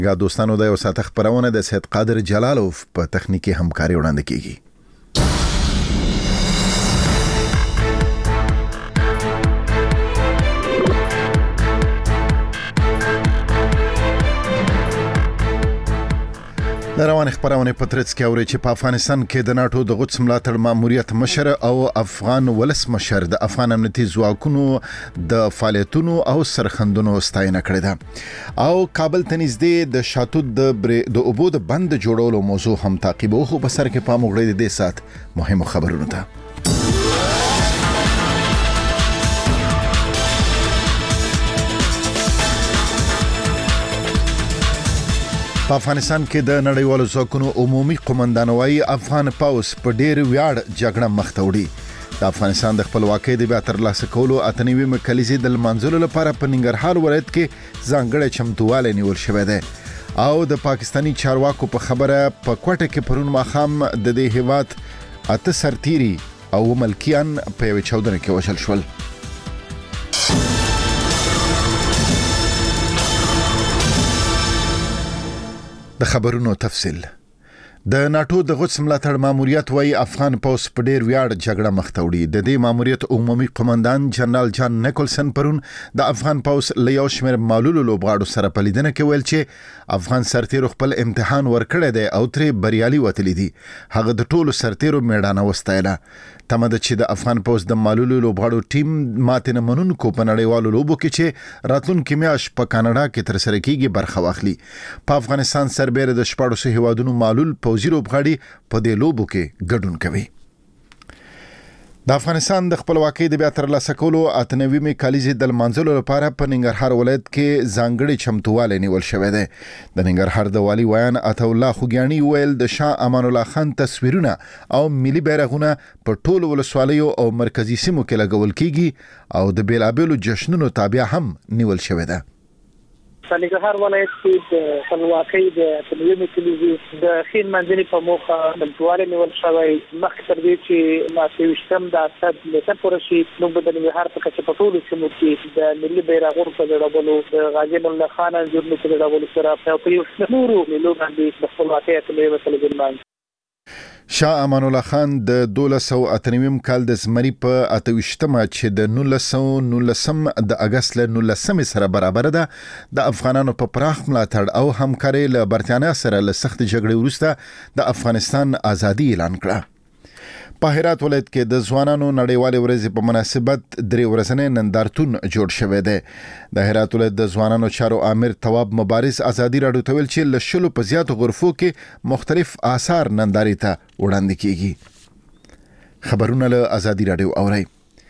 یا دوستانو د یو ساعت خبرونه د سید قادر جلالوف په تخنیکی همکاري وړاندې کیږي. روان خبرونه پترڅ کې اوري چې په افغانستان کې د ناتو د غوڅ ملاتړ ماموریت مشر او افغان ولس مشر د افغان امنیتي ځواکونو د فعالیتونو او سرخندونو ستاینه کړې ده او کابل ته نږدې د شاتو د اوبو د بند جوړولو موضوع هم تعقیبوه. خو په سر کې پام وکړئ د سات مهمو خبرونو ته. په افغانستان کې د نړیوالو ځواکونو عمومي قومندان وايي افغان پوځ په ډېر ویاړ جګړه مخ ته وړي. د افغانستان د خپلواکۍ د بیا ترلاسه کولو اتنوي کلیزې د لمانځلو لپاره په ننګرهار ولایت کې ځانګړی چمتووالی نیول شوی دی او د پاکستاني چارواکو په خبره په کوټه کې پرون ماښام د دې هیواد 8 سرتیري او ملکیان په یوه چاودنه کې وژل شول. د خبرونو تفصیل. د ناتو د غوڅ ملاتړ ماموریت وايي افغان پوځ په ډیر ویاړ جګړه مخ ته وړي. د دې ماموریت عمومي قومندان جنرال جان نیکولسن پرون د افغان پوځ له یو شمېر معلولو لوبغاړو سره په لیدنه کې ویل چې افغان سرتیرو خپل امتحان ورکړی دی او ترې بریالي وتلی دي. هغه د ټولو سرتیرو میړانه وستایله. تمه ده چې د افغان پوځ د معلولو لوبغاړو ټیم ماتې نه منونکو په نړیوالو لوبو کې چې راتلونکي میاشت په کاناډا کې ترسره کیږي برخه واخلي. په افغانستان سربېره د 14 هیوادونو معلول پوځي لوبغاړي په دې لوبو کې ګډون کوي. د افغانستان د خپلواکۍ د بیا ترلاسه کولو اتنوي کلیزې د لمانځلو لپاره په ننګرهار ولایت کې ځانګړی چمتووالی نیول شوی دی. د ننګرهار د والي ویان عطا الله خوګیاني ویل د شاه امان الله خان تصویرونه او ملي بیرغونه په ټولو ولسوالیو او مرکزی سیمو کې لګول کیږي او د بیلابیلو جشنونو تابع هم نیول شوی دی. ننګرهار ولایت کې د خپلواکۍ د اتنوي کلیزې د خین منځني په موخه چمتووالی نیول شوی. مخکې تر دې چې ماتويشتم د اسد نیټه پوره شي نو د ننګرهار په کچه په ټولو سیمو کې د ملي بیرغونو په ځړولو د غازي امان الله خان انځورونو په ځړولو سره په یو نورو ملو باندې د خپلواکۍ اتنوي مسلې باندې شاه امان الله خان د 1298 کال د زمري په 28مه چې د 1919 د اگست له 19 سره برابر ده د افغانانو په پراخ ملاتړ او همکاري له برتانیا سره له سخت جګړې وروسته د افغانستان ازادي اعلان کړه. په هرات ولایت کې د ځوانانو نړیوالې ورځې په مناسبت 3 ورځنی نندارتون جوړ شوی دی. د هرات ولایت د ځوانانو چارو امیر تواب مبارز ازادي راډیو ته ویل چې له 10 په زیاتو غرفو کې مختلف آثار نندارې ته وړاندې کیږي. خبرونه له ازادي راډیو اورئ.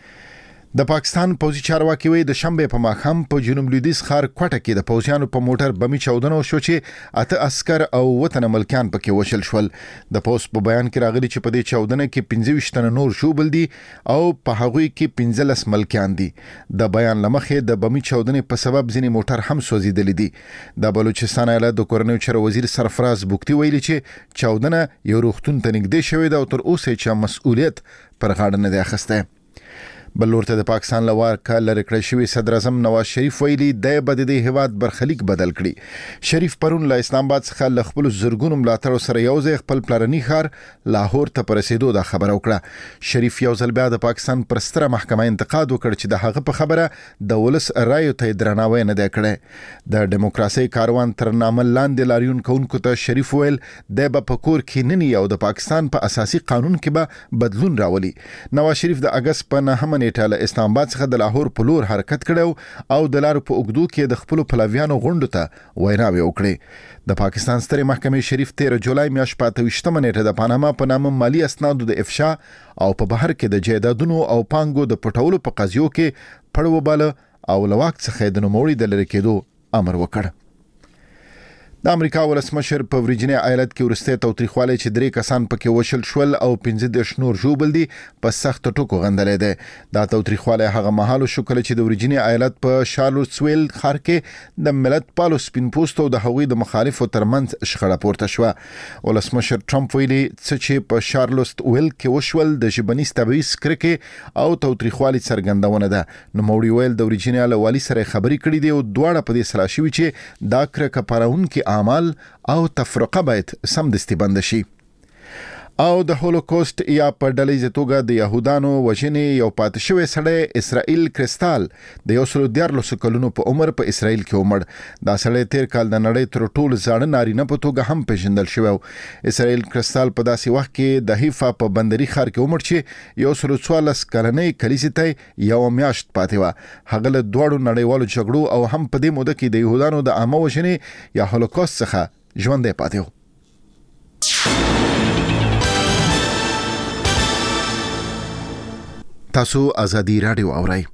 د پاکستان پوځي چارواکي وایي د شنبه په ماښام په جنوب لویدیځ ښار کوټه کې د پوځیانو په موټر بمي چاودنه وشو چې 8 عسكر او وطن ملکیان پکې وشل شول. د پوځ په بیان کې راغلي چې په دې چاودنه کې 25 تنه نور شوبل دي او په هغوی کې 15 ملکیان دي. د بیان لمخې د بمي چاودنې په سبب ځینې موټر هم سوځیدل دي. د بلوچستان ایالت د کورنیو چارو وزیر سرفراز بوکتی ویلي چې چاودنه یو روغتون ته نږدې شوې ده او تر اوسه چې مسؤلیت پر غاړه نه دی اخیستی. بل ورته د پاکستان لوارکه لری کړی شوی صدر اعظم نواز شریف ویلي د بدیدي هواد برخلیک بدل کړي. شریف پرون له اسلام آباد څخه ل خپل زرګونو ملاتړو سره یوځای خپل پلاني ښار لاهور ته پرسیدو د خبرو کړه. شریف یو ځل بیا د پاکستان پر ستره محکمه انتقاد وکړ چې د هغه په خبره د ولس رایو ته درناوی نه دی کړی. د دیموکراسي کاروان تر نامه لاندې لاریون کوونکو ته شریف ویل د په کور کې ننی او د پاکستان په اساسي قانون کې به بدلون راولي. نواز شریف د اگست په 9 نیټه له اسلام آباد څخه د لاهور په لور حرکت کړو او د لارو په اوږدو کې د خپل پلویانو غونډو ته ویناوي وکړي. د پاکستان سترې محکمې شریف 13 جولای میاشت په 28مه نیټه د پاناما په نامه مالی اسنادو د افشا او په بهر کې د جایدادونو او پانګو د پټولو په قضیو کې پړ وباله او لواک څخه د نوموړي د لری کېدو امر وکړ. د امریکا ولسمشر په ورجینیا ایالت کې ورسته توتریخواله چې 3 کسان پکې وشل شول او 15 نور ژوبل دي په سخت ټکو غندلې ده. دا توتریخواله هغه مهال شو کله چې د ورجینیا ایالت په شارلوټسویل ښار کې د ملت پالو سپین پوسټو د هغوی د مخالفو ترمنځ شخړه پورته شوه. ولسمشر ټرمپ ویلي چې په شارلوټسویل کې وشول د ژبنیز تبعیض کرکه او توتریخواله څرګندونه ده. نو موړي ویل د ورجینیا له والی سره خبرې کړې دي او دواړه په دې سلا شوي چې دا کرکه پرون کې اعمال او تفرقه باید سمدستي بند شي. او د هولوکوست یا په ډلهیزه توګه د يهودانو وژنې یو پاتې شوی سړی اسرائیل کریستال د 114 کلونو په عمر په اسرائیل کې عمر. دا سړی تیر کال د نړۍ تر ټولو زاړه نارینه په توګه هم پیژندل شوی. اسرائیل کریستال په داسې وخت کې د حیفا په بندري ښار کې عمر چې 114 کلنۍ کلیسې ته یو میاشت پاتې و. هغه له دوړو نړیوالو جګړو او هم په دې موده کې د يهودانو د عامه وژنې یا هولوکوست څخه ژوندی پاتې و. تاسو ازادي رادیو اورئ.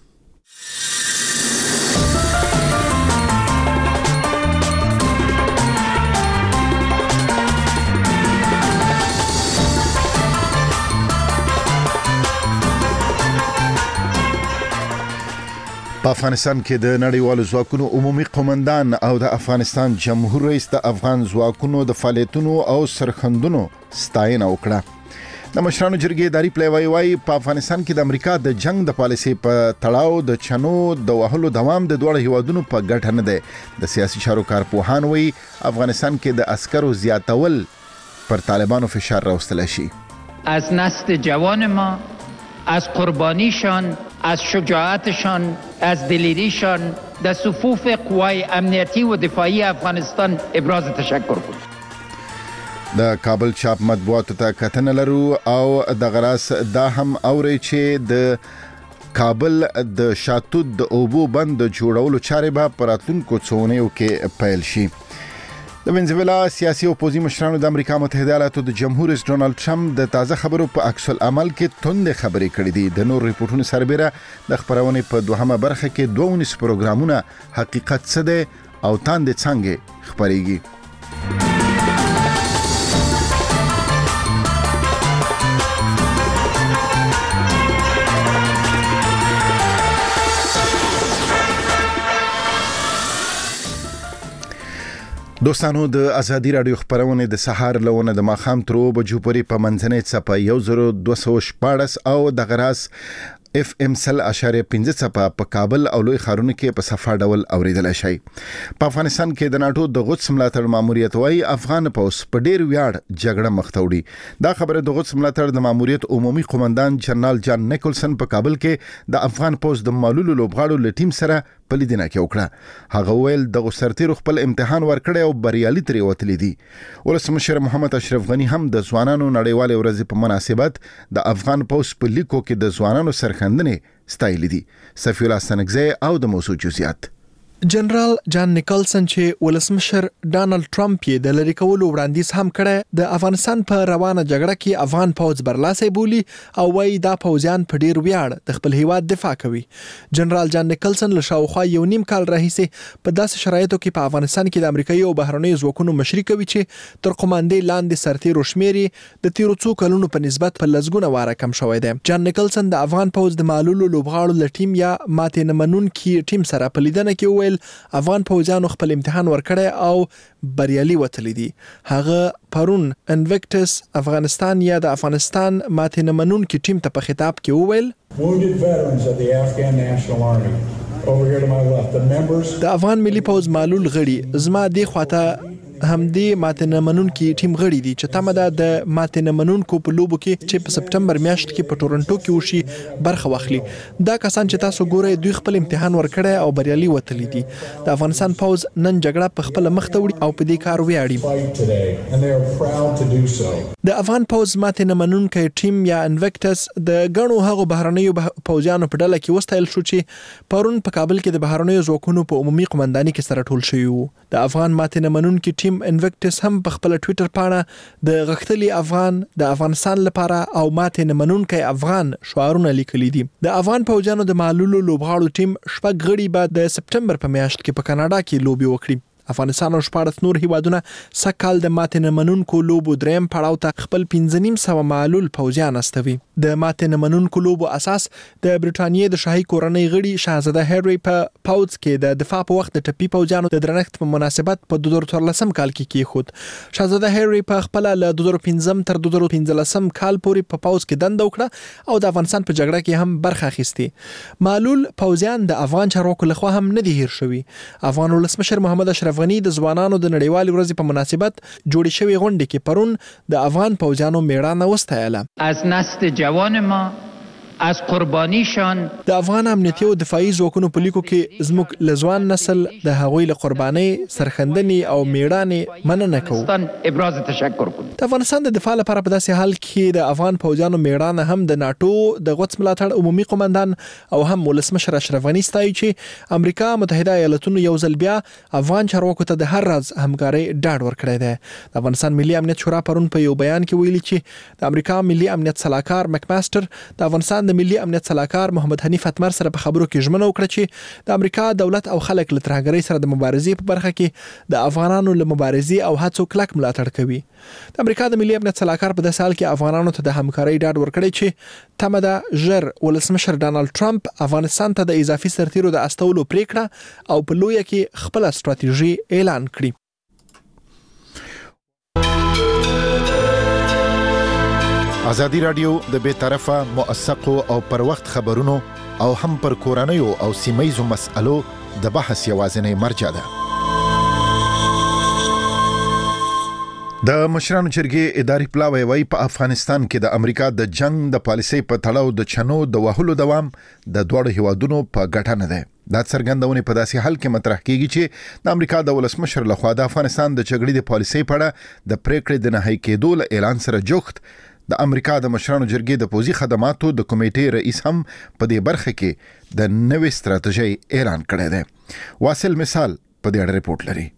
په افغانستان کې د نړیوالو ځواکونو عمومي قومندان او د افغانستان جمهور رئیس د افغان ځواکونو د فعالیتونو او سرخندونو ستاینه وکړه. د مشرانو جرګې اداري پلیوي وايي په افغانستان کې د امریکا د جنگ د پالیسي په تړاو د چنو د وهلو دوام د دوه هیوادونو په ګټه نه دی. د سیاسي چارو کارپوهان وايي افغانستان کې د عسکرو زیاتول پر طالبانو فشار راوستل شي. از نسل جوان ما، از قربانیشان، از شجاعتشان، از دلیریشان در صفوف قوای امنیتی و دفاعی افغانستان ابراز تشکر کنیم. د کابل چاپ مطبوعاتو ته کتنه لرو او د غراس دا هم اوري چې د کابل د شاتود د اوبو بند جوړولو چارې به پراتلونکو څونیو کې پیل شي. د وینزویلا سیاسي او پوزي مشرانو د امریکا متحده ایالاتو د جمهور رئیس ډونالد ټرمپ د تازه خبرو په عکس العمل کې توندې خبرې کړې دي. د نور ریپورتونو سربېره د خبرونې په دوهمه برخه کې 2 پروګرامونه حقیقت څه دی او تاندې څنګه خبرېږي. دوستانو د ازادي رادیو خبرونه د سهار لونه د ماخام تر بجو پورې په منځنۍ څپه 1214 او د غراس FM 100.5 څپه په کابل او لوی ښارونو کې په صفه ډول اوریدل شي. په افغانستان کې د ناتو د غوڅ ملاتړ ماموریت وايي افغان پوس په ډیر ویاړ جګړه مخته وړي. دا خبره د غوڅ ملاتړ د ماموریت عمومي قومندان جنرال جان نیکولسن په کابل کې د افغان پوس د معلولو لوبغاړو لټیم سره په لیدنه کې وکړه. هغه ویل د سرتیرو خپل امتحان ورکړی او بریالي ترې وتلی دي. ولسمشر محمد اشرف غنی هم د ځوانانو نړیوال ورځ په مناسبت د افغان پوس په لیکو کې د ځوانانو سرخندنې ستایلې دي. صفی الله سنگزی او د موضوع جزئیات. جنرال جان نیکلسن چې ولسمشر ډانلډ ټرمپ یې د لری کولو وړاندیز هم کړی د افغانستان په روانه جګړه کې افغان پوځ برلاسه بولی او وايي دا پوځیان په ډیر ویاړ د خپل هیواد دفاع کوي. جنرال جان نیکلسن له شاوخوا 1.5 کال راهیسې په داسې شرایطو کې په افغانستان کې د امریکایي او بهرنیو ځواکونو مشري کوي چې تر قوماندې لاندې سرتیرو شمیر د تیرو څو کلونو په نسبت په لزګونه واره کم شوی دی. جان نیکلسن د افغان پوځ د معلولو لوبغاړو لټیم یا ماته نمنون کې ټیم سره په لیدنه کې افغان پوځیانو خپل امتحان ورکړی او بریالي وتلی دي. هغه پرون انویکټس افغانستان یا د افغانستان ماته نمنون کې ټیم ته په خطاب کې وویل د افغان ملي پوځ معلول غړي زما دی خواته همدې ماته نمنون کې ټیم غړي دي چې تمه ده د ماته نمنون کو په لوبو کې چې په سپټمبر میاشت کې په ټورنټو کې وشي برخه واخلي. دا کسان چې تاسو ګورئ دوی خپل امتحان ورکړی او بریالي وتلی دي. د افغانستان پوځ نن جګړه په خپل مخ ته وړي او په دې کار ویاړي. د افغان پوځ ماته نمنون کې ټیم یا انویکټس د غنو هغو بهرنیو پوځیانو په ډله کې وستایل شو چې پرون په کابل کې د بهرنیو ځواکونو په عمومي قومنداني کې سره ټول شوی وو. د افغان ماته نمنون کې ټیم انویکټس هم په خپل ټوئیټر پاڼه د غختلی افغان د افغانستان لپاره او ماته نمنونکي افغان شعارونه لیکلي دي. د افغان پوځیانو د معلولو لوبغاړو ټیم شپږ غړي بعد د سپټمبر په میاشت کې په کاناډا کې لوبي وکړي. افغانستان او 14 نور هیوادونه سکهال د ماته نمنونکو لوبو دریم پړاو ته خپل 1500 معلول پوځیان استوي. د ماته نمنونکو لوبو اساس د برټانیې د شاهي کورنۍ غړي شاهزاده هری په پوځ کې د دفاع په وخت د ټپي پوځیانو د درنښت په مناسبت په 2014 کال کې کیښود. شاهزاده هری په خپل له 2015 تر 2015 کال پورې په پوځ کې دنده وکړه او د افغانستان په جګړه کې هم برخه اخیسته. معلول پوځیان د افغان چارواکو لخوا هم نه دي هیر شوي. افغان ولسمشر محمد اشرف غني د ځوانانو د نړیوال ورځې په مناسبت جوړې شوې غونډې کې پرون د افغان پوځیانو میړانه وستایله. از نسل جوان ما از قربانیشان د افغان امنیتي او دفاعي ځواکونو په لیکو کې زموږ لزوان نسل د هغوی له قربانۍ سرخندنې او میړانې مننه کوو. ابراز تشکر کوم. د افغانستان د دفاع لپاره په داسې حال کې د افغان پوځیانو میړانه هم د ناتو د غوڅ ملاتړ عمومي قومندان او هم ولسمشر اشرف غني ستایي چې امریکا متحده ایالاتونو یو ځل بیا افغان چارواکو ته د هر راز همکارۍ ډاډ ورکړی دی. د افغانستان ملي امنیت شورا پرون په یو بیان کې ویلي چې د امریکا ملي امنیت صلاحکار مکماستر د افغانستان د ملي امنیت صلاحکار محمد حنیف اتمر سره په خبرو کې ژمنه وکړه چې د امریکا دولت او خلک له ترهګرۍ سره د مبارزې په برخه کې د افغانانو له مبارزې او هڅو کلک ملاتړ کوي. د امریکا د ملي امنیت صلاحکار په داسې حال کې افغانانو ته د همکارۍ ډاډ ورکړی چې تمه ده ژر ولسمشر ډانلډ ټرمپ افغانستان ته د اضافي سرتیرو د استولو پریکړه او په لویه کې خپل ستراتیژي اعلان کړي. ازادي رادیو د بے طرفه موثقو او پر وخت خبرونو او هم پر کورنیو او سیمایزو مسألو د بحث یوازینی مرجع ده. د مشرانو جرګې اداري پلاوی وایي په افغانستان کې د امریکا د جنگ د پالیسۍ په تړاو د چنو د وهلو دوام د دوړو هیوادونو په ګټه نه ده. دا څرګندونه په داسې حال کې مطرح کیږي چې د امریکا د ولسمشر لخوا د افغانستان د جګړې د پالیسۍ په اړه د پریکړې د نهایی کېدو له اعلان سره جوخت د امریکا د مشرانو جرګې د پوځي خدماتو د کمیټې رئیس هم په دې برخه کې د نوې ستراتیژۍ اعلان کړی دی. واصل مثال په دې اړه ریپورت لري.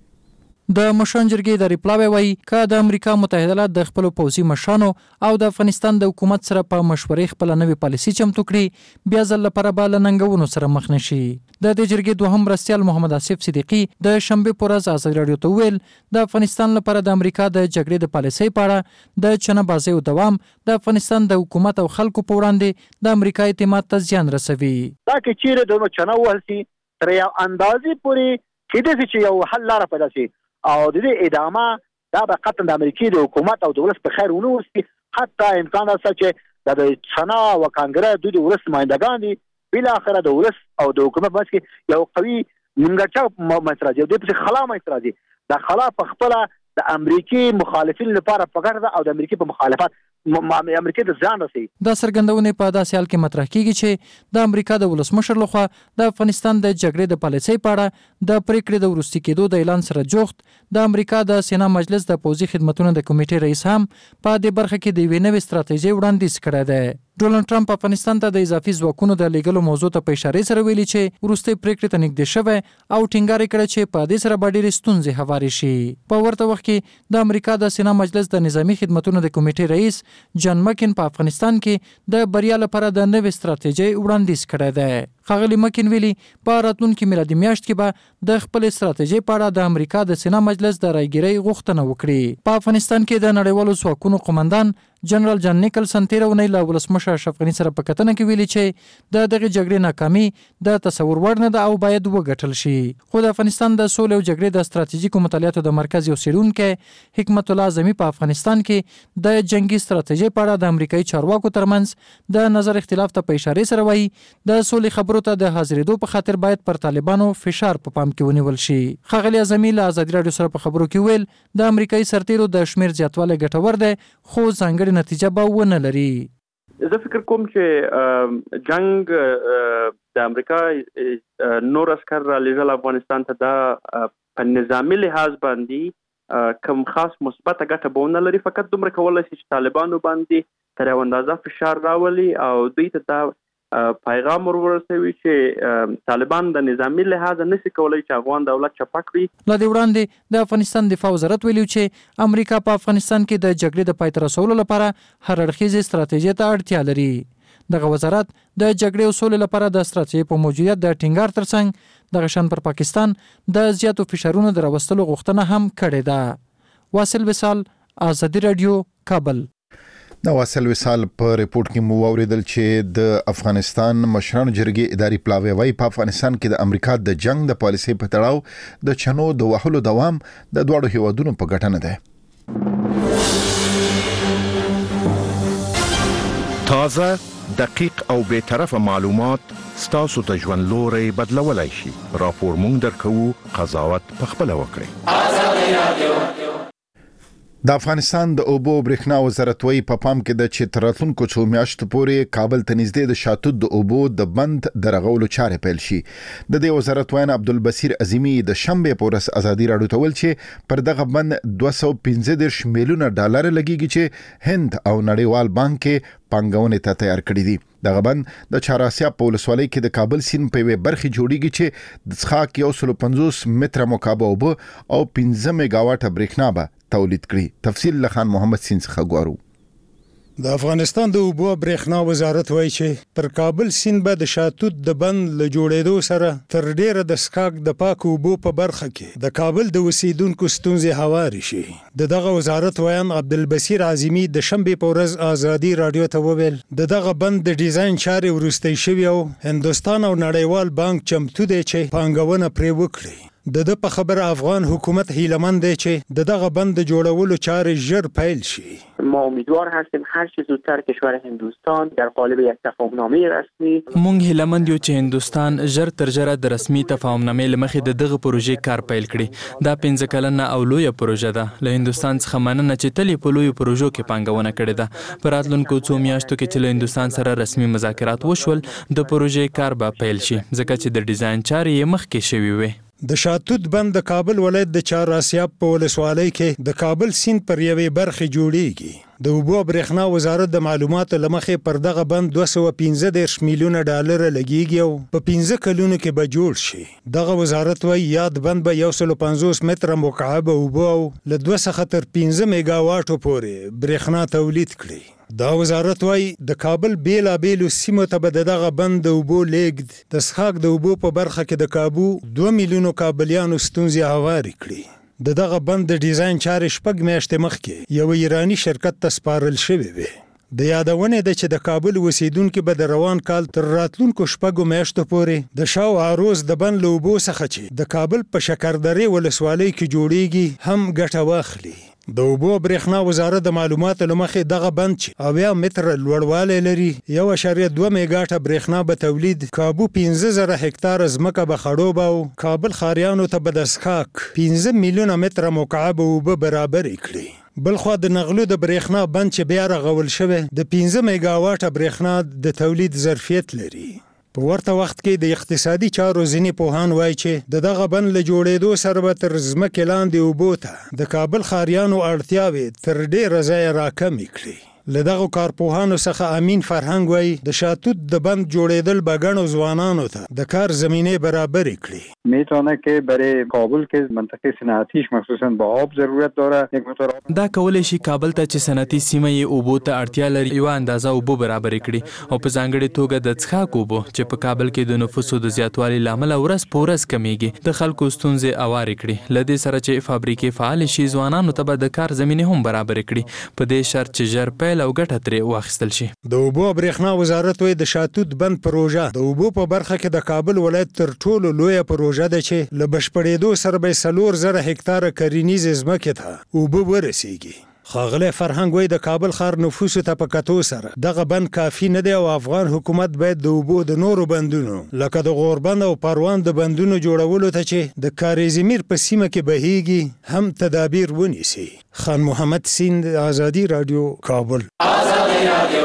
د مشران جرګې د ریپلاوی وایي چې د امریکا متحده ایالات د خپل پوځي مشرانو او د افغانستان د حکومت سره په مشورې خپل نوې پالیسي چمتو کړي بیا ځل لپاره به له ننګونو سره مخ نشي. د دې جرګې دوهم مرستیال محمد آصف صدیقي د شنبه پر ورځ ازادي رادیو ته ویل د افغانستان لپاره د امریکا د جګړې د پالیسۍ په اړه د چنه بازي او دوام د افغانستان د حکومت او خلکو په وړاندې د امریکا اعتماد ته زیان رسوي. دا کې چیرې د چنه وهلسي تر یو اندازې پورې کېدای چې یو حل لاره پیدا شي او د دې ادامه دا به قطعا د امریکای د حکومت او د ولس په خیر ونه وي. حتی امکان شته چې د چنا او کانګرس د ولس نمائندگان دي بل اخر د ولس او د حکومت باندې یو قوي نیمګړتیا متراجع دي په خلا متراجع د خلا په خپل د امریکای مخالفین لپاره پکړه او د امریکای په مخالفت امریکا د ځان رسي. دا څرګندونه په داسې حال کې مطرح کیږي چې د امریکا د ولسمشر لخوا د افغانستان د جګړې د پالیسۍ په اړه د پریکړې د وروستي کېدو د اعلان سره جوخت د امریکا د سینا مجلس د پوځي خدماتو د کمیټې رئیس هم په دې برخه کې د یوې نوې ستراتیژۍ وړاندیز کړی دی. ډونالډ ټرمپ افغانستان ته د اضافي ځواکونو د لیږلو موضوع ته په اشاره سره ویلي چې وروستي پریکړې ته نږدې شوی او ټینګار کړی چې په دې سره به ډېرې ستونزې هوارې شي. په ورته وخت کې د امریکا د سینا مجلس د نظامی خدماتو د کمیټې رئیس جان مکن په افغانستان کې د بریا لپاره د نوې ستراتیژۍ وړاندیز کړی دی. ښاغلي مکن ویلي په راتلونکي میلادي میاشت کې به د خپل ستراتیژۍ په اړه د امریکا د سینا مجلس د رایګیرۍ غوښتنه وکړي. په افغانستان کې د نړیوالو ځواکونو قومندان جنرال جان نیکلسن تیر ونی له ولسمشر اشرف غني سره په کتنه کې ویلي چې د دغه جګړې ناکامي د تصور وړ نه ده او باید وګټل شي. خو د افغانستان د سولې او جګړې د ستراتیژیکو مطالعاتو د مرکز یو څېړونکی حکمت الله اعظمي په افغانستان کې د جنگي ستراتیژۍ په اړه د امریکایي چارواکو ترمنځ د نظر اختلاف ته په اشاره سره وایي د سولې خبرو ته د حاضرېدو په خاطر باید پر طالبانو فشار په پام کې ونیول شي. ښاغلي اعظمي له ازادي رادیو سره په خبرو کې ویل د امریکایي سرتیرو د شمیر زیاتوالی ګټور دی خو ځانګړي نتیجه به ونه لري. زه فکر کوم چې جنگ د امریکا نور عسكر را لېږل افغانستان ته دا په نظامي لحاظ باندې کوم خاص مثبت ګټه به ونه لري. فقط دومره کولی شي چې طالبانو باندې تر یو اندازه فشار راولي او دوی ته دا پیغام ورسوي چې طالبان د نظامی لحاظ نشي کولای چې افغان دولت چپه کړي. له دې وړاندې د افغانستان دفاع وزارت ویلي چې امریکا په افغانستان کې د جګړې د پای ته رسولو لپاره هر اړخیزې ستراتیژۍ ته اړتیا لري. دغه وزارت د جګړې او سولې لپاره د ستراتیژۍ په موجودیت د ټینګار ترڅنګ دغه شان پر پاکستان د زیاتو فشارونو د راوستلو غوښتنه هم کړې ده. واصل وصال، ازادي رادیو، کابل. دا واصل وصال په ریپورت کې مو اوریدل چې د افغانستان مشرانو جرګې اداري پلاوی وایي په افغانستان کې د امریکا د جنگ د پالیسۍ په تړاو د چنو د وهلو دوام د دوړو هیوادونو په ګټه نه ده. تازه، دقیق او بی‌طرفه معلومات ستاسو ته ژوند لوري بدلولای شي. راپور مونږ درکوو، قضاوت پخپله وکړئ. د افغانستان د اوبو برېښنا وزارت وايي په پام کې د چې تر راتلونکو څو میاشتو پورې کابل ته نږدې د شاتود د اوبو د بند د رغولو چارې پیل شي. د دې وزارت وایي عبدالبصیر عظیمی د شنبه په ورځ ازادي راډیو ته ویل چې پر دغه بند 215 میلیونه ډالر لګیږي چې هند او نړیوال بانک کې پانګونې ته تیار کړی دي. دغه بند د چهاراسیا په ولسوالۍ کې د کابل سیند په یوه برخه جوړیږي چې د څښاک 150 متره مکعب اوبه او 15 میگاواټه برېښنا به تولید کړي. تفصیل لخان محمد سین څخه غواړو. د افغانستان د اوبو برېښنا وزارت وایي چې پر کابل سیند به د شاتود د بند له جوړېدو سره تر ډیره د څښاک د پاکو اوبو په برخه کې د کابل د اوسیدونکو ستونزې هوارې شي. دغه وزارت وایي عبدالبصیر عظیمی د شنبه په ورځ ازادي راډیو ته وویل دغه بند د ډیزاین چارې وروستۍ شوې او هندستان او نړیوال بانک چمتو دی چې پانګونه پرې وکړي. د په خبر افغان حکومت هیله‌مند دی چې دغه بند جوړولو چارې ژر پیل شي. ما امیدوار هستیم هر چه زودتر کشور هندوستان در قالب یک تفاهمنامه رسمی مونږ هیله‌مند یو چې هندوستان ژر تر ژره د رسمي تفاهمنامې لمخې دغه پروژې کار پیل کړي. دا 15 کلنه او لویه پروژه ده. له هندوستان څخه مننه چې تل په لویو پروژو کې پانګونه کړې ده. په راتلونکو څو میاشتو کې چې له هندوستان سره رسمي مذاکرات وشول د پروژې کار به پیل شي ځکه چې د ډیزاین چارې یې مخکې شوي وي. د شاتود بند د کابل ولایت د چهاراسیا په ولسوالۍ کې د کابل سیند پر یوې برخه جوړیږي. د اوبو برېښنا وزارت د معلوماتو لمخې پر دغه بند 215 میلیونه ډالر لګیږي او په 15 کلونو کې به جوړ شي. دغه وزارت وايي یاد بند به 150 متره مکعب اوبه او له 2 څخه تر 15 میگاواټو پورې برېښنا تولید کړي. دا وزارت وايي د کابل بیلابیلو سیمو ته به دغه بند د اوبو لیږد د څښاک د اوبو په برخه کې د کابو 2 میلیونو کابلیانو ستونزې هوارې کړي. دغه بند د ډیزاین چارې 6 میاشتې مخکې یو ایرانی شرکت ته سپارل شوی وي. د یادونه ده چې د کابل اوسیدونکو به د روان کال تر راتلونکو 6 میاشتو پورې د شاو عروض د بند له اوبو څخه چې د کابل په شکردرې ولسوالۍ کې جوړیږي هم ګټه واخلي. د اوبو برېښنا وزارت د معلوماتو لمخې دغه بند چې 80 متره لوړوالی لري 1.2 میگاټه برېښنا به تولید کابو 15000 هکتار ځمکه به خړوبه او کابل ښاریانو ته به د څښاک 15 میلیونه متره مکعب اوبه برابرې کړي. بلخوا د نغلو د برېښنا بند چې بیا رغول شوی د 15 میگاواټه برېښنا د تولید ظرفیت لري. په ورته وخت کې د اقتصادي چارو ځینې پوهان وایي چې دغه بند له جوړېدو سره به تر ځمکې لاندې اوبو ته د کابل ښاریانو اړتیاوې تر ډېره ځایه راکمې کړي. له دغو کارپوهانو څخه امین فرهنګ وایي د شاتود د بند جوړېدل به ګڼو ځوانانو ته د کار زمینه برابرې کړي. میتونه که برای کابل که منطقه صنعتیش مخصوصا با آب ضرورت داره یک مقدار دا کولای شي کابل ته چې صنعتي سیمه یې اوبو ته اړتیا لري یو اندازه اوبو برابرې کړي او په ځانګړې توګه د څښاک اوبو چې په کابل کې د نفوسو د زیاتوالي لامل ورځ په ورځ کمیږي د خلکو ستونزې اوارې کړي. لدې سره چې فابریکې فعال شي ځوانانو ته به د کار زمینه هم برابرې کړي په دې شرط چې ژر پیل او ګټه ترې واخیستل شي. د اوبو برېښنا وزارت وایي د شاتود بند پروژه د اوبو په برخه کې د کابل ولایت تر ټولو لویه پروژه ده چې له بشپړېدو سره به 4000 هکتاره کرنیزې ځمکې ته اوبه ورسیږي. ښاغلی فرهنګ وایي د کابل ښار نفوسو ته په کتو سره دغه بند کافي نه دی او افغان حکومت باید د اوبو د نورو بندونو لکه د غوربند او پروان د بندونو جوړولو ته چې د کاریزمیر په سیمه کې بهیږي هم تدابیر ونیسي. خان محمد سیند ازادي راډیو کابل. ازادي راډیو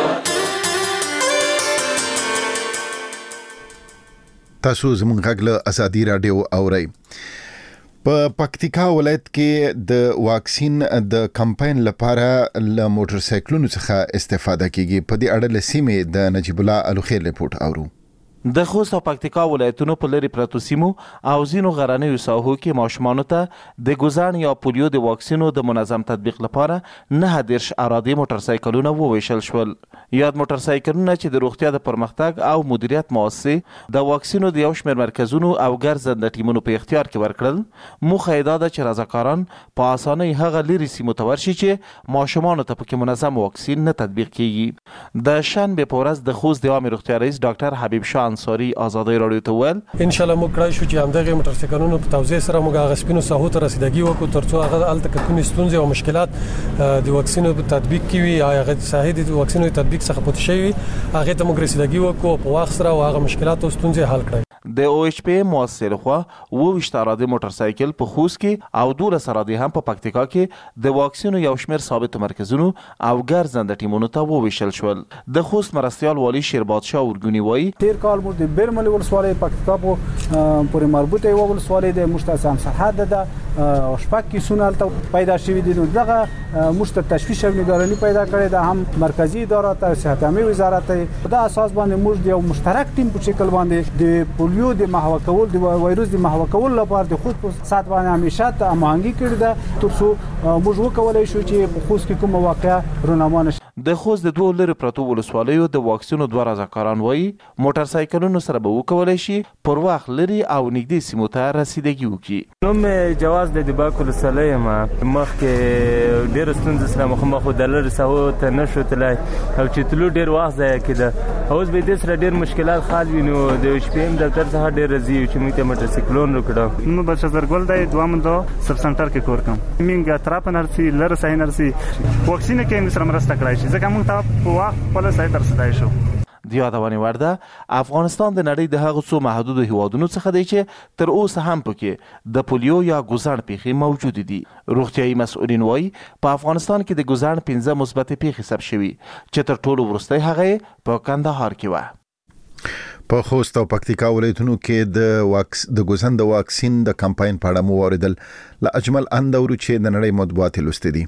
تاسو زموږ غږ له ازادي راډیو اورئ. په پکتیکا ولایت کې د واکسین د کمپاین لپاره له موټر سایکلونو څخه استفاده کیږي. په دې اړه له سیمې د نجیب الله الخیر رپورټ اورو. د خوست او پکتیکا ولایتونو په لري پرتو سیمو او ځینو غرنیو ساحو کې ماشومانو ته د ګوزان یا پولیو د واکسینو د منظم تطبیق لپاره 9 ارادي موټر سایکلونه وویشل شول. یاد موټر سایکلونه چې د روغتیا د پرمختګ او مدیریت مؤسسې د واکسینو د یو شمېر مرکزونو او ګرځنده ټیمونو په اختیار کې ورکړل. موخه یې دا ده چې رضاکاران په اسانۍ هغه لرې سیمو ته ورشي چې ماشومانو ته پکې منظم واکسین نه تطبیق کیږي. د شنبې په ورځ د خوست د عامې روغتیا رئیس ډاکټر حبیب شاه انصاری ازادي رادیو ته ویل ان شاء الله موږ کړای شو چې همدغه موټر سایکلونو په توزیع سره موږ هغه سپینو ساحو ته رسیدګي وکړو ترڅو هغه الته کومې ستونزې او مشکلات د واکسینو په تطبیق کې وي یا هغه صحیح د واکسینو تطبیق څخه پاتې شوی هغه ته موږ رسیدګي وکړو په وخت سره او هغه مشکلات او ستونزې حل کړای. د او ایچ پی مؤسسه لخوا 22 اراده موټر سایکل په خوست کې او 12 اراده هم په پکتیکا کې د واکسینو یو شمېر ثابت مرکزونو او ګرځنده ټیمونو ته وویشل شول. د خوست مرستیال والی شیرباد شاه ورګونی وایي تیر کال مو د بیرمل ولسوالۍ پکتیکا پورې مربوطه یو ولسوالۍ د مشتسم سرحد ده شپږ کیسونه الته پیدا شوي دي. نو دغه مشت تشویش او نگرانی پیدا کړې ده هم مرکزی اداره ته صحت عامه وزارت په دا اساس باندې موږ یو مشترک ټیم په شکل باندې د پولیو د محو کول د وایروس د محو کول لپاره د خود په سات باندې همیشه ته امانګي کړی ده ترڅو موږ وکولای شو چې په خوست کې کوم واقعه رونما نشي. د خوست د دوه لري پروتو ولسوالیو د واکسینو دوه رضاکاران وایي موټر سایکلونو سره به وکولای شي پر وخت لري او نږدې سیمو ته رسیدګي وکړي. نوم جواز د باک ولسوالۍ ما مخکې ډېر ستونزې سره مخامخ د لري ساحو ته نشو تلای او چې تلو ډېر وخت ځای کېده اوس به دې سره ډېر مشکلات خال وینو د شپې هم دفتر څخه ډېر راځي چې موږ ته موټر سایکلون وکړو. نو بچا زرګل دی دوام دو سب سنټر کې کور کوم مینګه طرف نرسي لره صحیح نرسي واکسین کې هم سره مرسته کړای شي ځکه موږ ته په وخت خپل سایت تر رسیدای شو. د یادونې وړ ده افغانستان د نړۍ د هغو څو محدودو هیوادونو څخه دی چې تر اوسه هم پکې د پولیو یا ګوزڼ پیښې موجود دي. روغتیايي مسؤلین وایي په افغانستان کې د ګوزڼ 15 مثبت پیښې ثبت شوي چې تر ټولو وروستۍ هغه په کندهار کې و. په خوست او پکتیکا ولایتونو کې د ګوزڼ د واکسین د کمپاین په اړه مو اوریدل. له اجمل اندورو چې د نړۍ مطبوعات لوستي دي.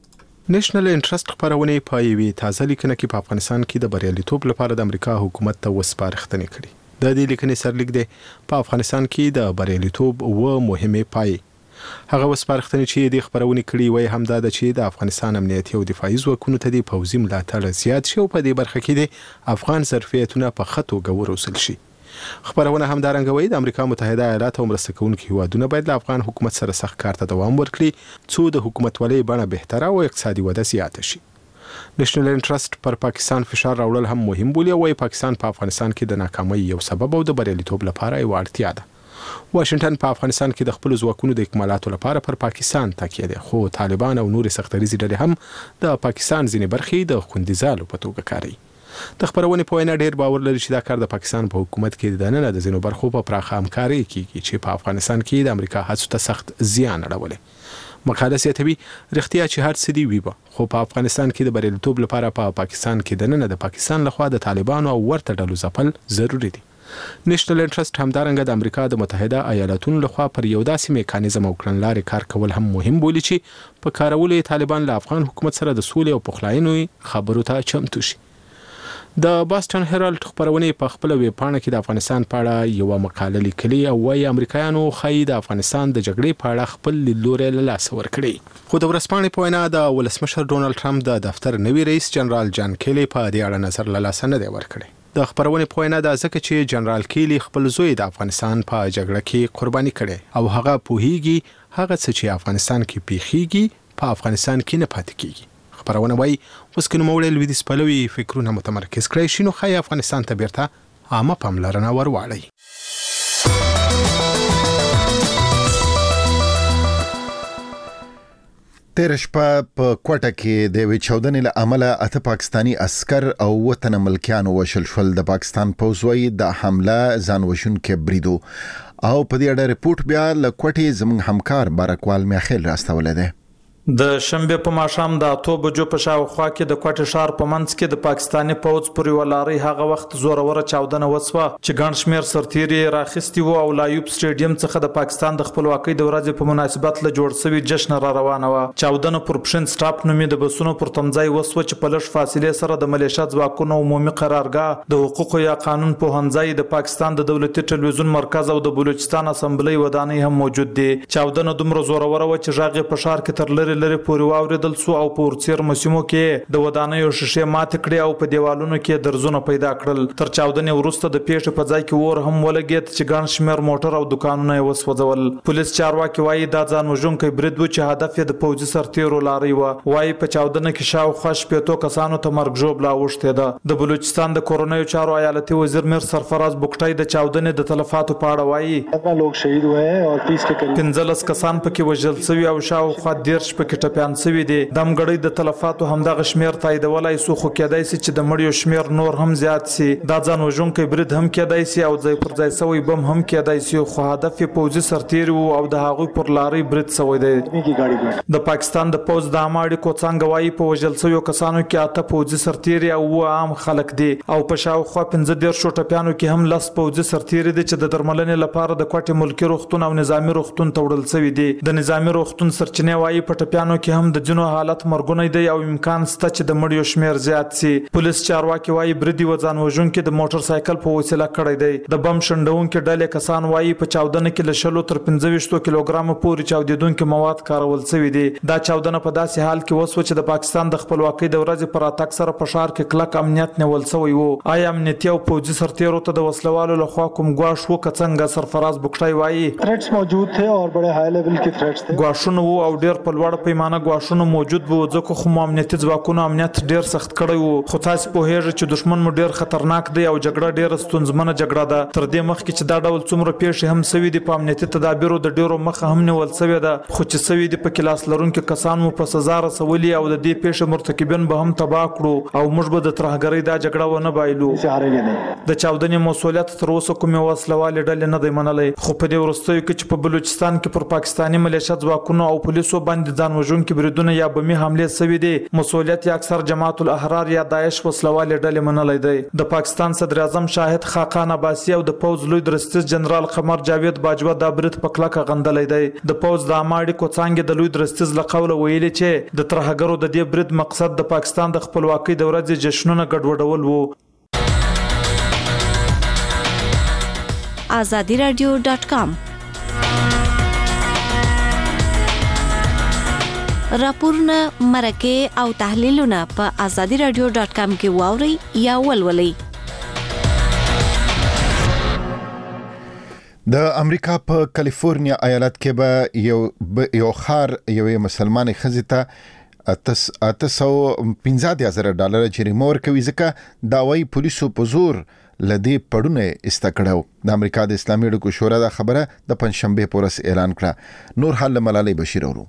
نېشنل انټرست خبرونه په یوې تازه لیکنه کې په افغانستان کې د بریالیتوب لپاره د امریکا حکومت ته وسپارښتنې کړې. د دې لیکنې سرلیک دی په افغانستان کې د بریالیتوب و مهمه پای. هغه وسپارښتنې چې د خبرونه کړې وای هم دا چې د افغانستان امنیتي او دفاعي ځواکونو ته د پوځي ملاتړ زیات شي او په دې برخه کې د افغان ظرفیتونه په خطو ګوروسل شي. خبرونه هم دارنګوي د امریکا متحده ایالات او مرسته کوونکي هیوادونه باید له افغان حکومت سره سخت کار ته دوام ورکړي څو د حکومتولۍ بڼه بهتره او اقتصادي وده زیاته شي. نېشنل انټرست پر پاکستان فشار راوړل هم مهم بولي او پاکستان په افغانستان کې د ناکامۍ یو سبب او د بریالیتوب لپاره یو اړتیا ده. واشنگټن په افغانستان کې د خپل ځواکونو د اکمالاتو لپاره پر پاکستان تکیه ده خو طالبان او نور سختریزي ډلې هم د پاکستان ځینې برخې د خوندیزالو په توګه کاروي. د خبرونې په وینا ډېر باور لري چې دا کار د پاکستان په حکومت کې د نن د ځینو برخو په پراخه همکاري کیږي چې په افغانستان کې د امریکا هڅو ته سخت زیان اړولې. مقاله زیاتوي رښتیا چې هر څه دی وي خو په افغانستان کې د بریالیتوب لپاره په پاکستان کې د نن د پاکستان لخوا د طالبانو او ورته ډلو ځپل ضروری دي. نېشنل انټرست همدارنګه د امریکا د متحده ایالاتونو لخوا پر یو داسې میکانیزم او کړنلارې کار کول هم مهم بولي چې په کارولو طالبان له افغان حکومت سره د سولې او پخلاینې خبرو ته چمتو شي. د باستون هیرالډ خبرونه په خپل ویب پاڼه کې د افغانستان په اړه یو مقاله لیکلې او وايي امریکایانو خای د افغانستان د جګړې په اړه خپل لیدلوري له لاس ورکړي. خو د ورسپانې په وینا د ولسمشر ډونالد ټرمپ د دفتر نوي رئیس جنرال جان کیلی په دې اړه نظر له لاس نه دی ورکړی. د خبرونه په وینا د ځکه چې جنرال کیلی خپل زوی د افغانستان په جګړه کې قرباني کړي او هغه پوهیږي هغه څه چې افغانستان کې پیښیږي په افغانستان کې نه پاتې کیږي. خبرونه وایي اوس که نوموړی لویدیځ پلوي فکرونه متمرکز کړی شي نو ښایي افغانستان ته بیرته عامه پاملرنه ورواړي. تیر شپه په کوټه کې د یوې چاودنې له امله 8 پاکستانی عسكر او وطن ملکیان وشل شول. د پاکستان پوځ وایي د حمله ځان وژونکې بریدو او په دې اړه رپورټ بیا له کوټې زموږ همکار بارکوال میاخیل راستولی دی. د شنبه په ماښام د 8 بجو په شاوخوا کې د کوټه شهر په منځ کې د پاکستاني پوځ پر ولاري هغه وخت زوروره چاودنه وسوه چې ګڼ شمېر سرتیري راخستي وو او لایوب سټیډیم څخه د پاکستان د خپلواکۍ د ورځې په مناسبت له جوړ شوی جشن را روانه و. چاودنه پر پښین سټاپ نومې د بسونو پر تمځای وسوه چې په لږ فاصله سره د ملیشیا ځواکونو عمومي قرارګاه د حقوقو یا قانون پوهنځای د پاکستان د دولتي ټلویزیون مرکز او د بلوچستان اسمبلی ودانۍ هم موجود دي. چاودنه دومره زوروره و چې ژغ په شهر کې تر لري ډېر لري پورې واوریدل سو او په ورڅیر مسیمو کې د ودانیو شیشې مات کړې او په دیوالونو کې درزونه پیدا کړل. تر چاودنې وروسته د پیښې په ځای کې اور هم ولګېد چې ګڼ شمېر موټر او دکانونه یې وسوځول. پولیس چارواکي وایي دا ځان وژونکی برید و چې هدف یې د پوځي سرتیرو لارۍ وه. وایي په چاودنه کې شاوخوا 60 کسانو ته مرګ ژوبله اوښتې ده. د بلوچستان د کورنیو چارو ایالتي وزیر میر سرفراز بوکټای د چاودنې د تلفاتو په اړه وایي 15 کسان پکې وژل شوي او شاوخوا 10 پکې ټپیان شوي دي. د امګړۍ د تلفاتو همدغه شمیر تاییدولی سو خو کېدای سي چې د مړیو شمیر نور هم زیات سي. دا ځان وژونکی برید هم کېدای سي او ځای پر ځای سوی بم هم کېدای سي خو هدف یې پوځي سرتیري وو او د هغوی پر لارۍ برید سوی دی. د پاکستان د پوځ د عامه اړیکو څانګه وایي په وژل شویو کسانو کې 8 پوځي سرتیري او 9 عام خلک دي او په شاوخوا 15 ټپیانو کې هم 10 پوځي سرتیري دي چې د درملنې لپاره د کوټې ملکي روغتون او نظامي روغتون ته وړل شوي دي. د نظامي روغتون سرچینې وایي په ټپیانو کې هم د ځینو حالت مرګونی دی او امکان شته چې د مړیو شمیر زیات سي. پولیس چارواکي وایي برید و ځان وژونکي د موټر سایکل په وسیله کړی دی. د بم شنډونکي ډلې کسان وایي په چاودنه کې له 10 تر 15 کیلوګرام پورې چاودیدونکي مواد کارول شوي دي. دا چاودنه په داسې حال کې وسوه چې د پاکستان د خپلواکۍ د ورځې پر اتاک سره په ښار کې کلک امنیت نیول شوی و. آیا امنیتي او پوځي سرتیرو ته د وسلوالو لخوا کوم ګواښ و که څنګه؟ سرفراز بوکټای وایي थ्रेट्स मौजूद थे और बड़े हाई लेवल के थ्रेट्स थे. ګواښونه وو او ډېر په لوړه پیمانه ګواښونه موجود وو ځکه خو مو امنیتي ځواکونو امنیت ډېر سخت کړی وو. خو تاسو پوهیږئ چې دښمن مو ډېر خطرناک دی او جګړه ډېره ستونزمنه جګړه ده. تر دې مخکې چې دا ډول څومره پیښې هم سوي دي په امنیتي تدابیرو د ډېرو مخه هم نیول سوې ده خو چې سوي دي په کې لاس لرونکي کسان مو په سزا رسولي او د دې پیښې مرتکبین به هم تباه کړو او موږ به د ترهګرۍ دا جګړه ونه بایلو. د چاودنې مسؤلیت تر اوسه کومې وسلوالې ډلې نه دی منلی خو په دې وروستیو کې چې په بلوچستان کې پر پاکستاني ملیشه ځواکونو او پولیسو باندې ځان وژونکي بریدونه یا بمي حملې سوي دي مسؤلیت یې اکثر جماعت الاحرار یا داعش وسلوالې ډلې منلی دی. د پاکستان صدر اعظم شاهد خاقان عباسي او د پوځ لوی درستیز جنرال قمر جاوید باجوه دا برید په کلکه غندلی دی. د پوځ د عامه اړیکو څانګې د لوی درستیز له قوله ویلي چې د ترهګرو د دې برید مقصد د پاکستان د خپلواکۍ د ورځې جشنونه ګډوډول وو. azadiradio.com راپورونه مرکه او تحلیلونه په azadiradio.com کې واوري یا ولولئ. د امریکا په کالیفورنیا ایالت کې به یو خار یوې مسلمانې ښځې ته $815,000 جریمه ورکوي ځکه دا وايي پولیسو په زور لدی پړونه استکړو. د امریکا د اسلامي اړیکو شورا دا خبره د پنځشنبه په ورځ اعلان کړه. نور حل ملالۍ بشیر ورو.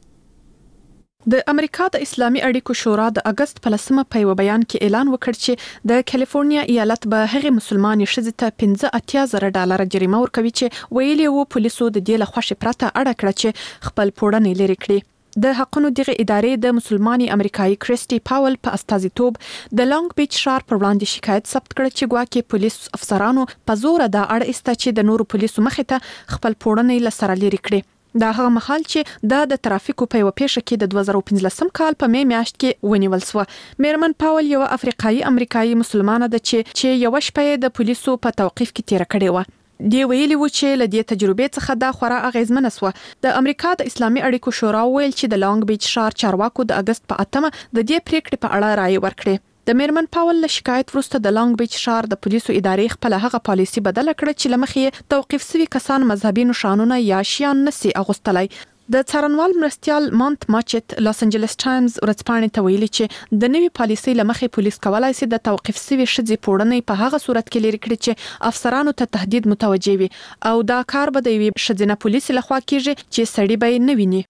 د امریکا د اسلامي اړیکو شورا د اگست په 10 په یو بیان کې اعلان وکړ چې د کالیفورنیا ایالت به هغه مسلمانې ښځې ته $85,000 جریمه ورکوي چې ویلي وو پولیسو د دې له خوښې پرته اړه کړه چې خپل پوړنې لري کړي. د حقونو دغه ادارې د مسلمانې امریکایي کریسټي پاول په استازیتوب د لانګ بیچ ښار پر وړاندې شکایت ثبت کړ چې ګواکې پولیس افسرانو په زور د اړ ایسته چې د نورو پولیسو مخې ته خپل پوړنې لسره لري کړي. دا هغه مهال چې د ترافیکو په یو پیښه کې د 2015 کال په می میاشت کې ونیول شو. میرمن پاول یو افریقایي امریکایي مسلمانه ده چې یو شپه د پولیسو په توقیف کې تیر کړې و. دی ویلي و چې له دې تجربې څخه دا خورا اغیزمنه سوه. د امریکا د اسلامي اړیکو شورا ویل چې د لانګ بیچ ښار چارواکو د اگست په 8 د دې پریکړې په اړه رائے ورکړه. د میرمن پاول له شکایت وروسته د لانګ بیچ ښار د پولیسو ادارې خپل هغه پالیسي بدله کړه چې لمخې توقیف شوي کسان مذهبي نشانونه یا شیان نسی اغوستلای. د څارنوال مرستيال مانت ماچت لاس انجلس ټایمز ورځپاڼې ته ویلي چې د نوې پالیسۍ لمخې پولیس کولای شي د توقیف شوي ښځې پوړنې په هغه صورت کې لري کړي چې افسرانو ته تهدید متوجه وي او دا کار به د یوې ښځینه پولیس لخوا کیږي چې سړی به نه ویني.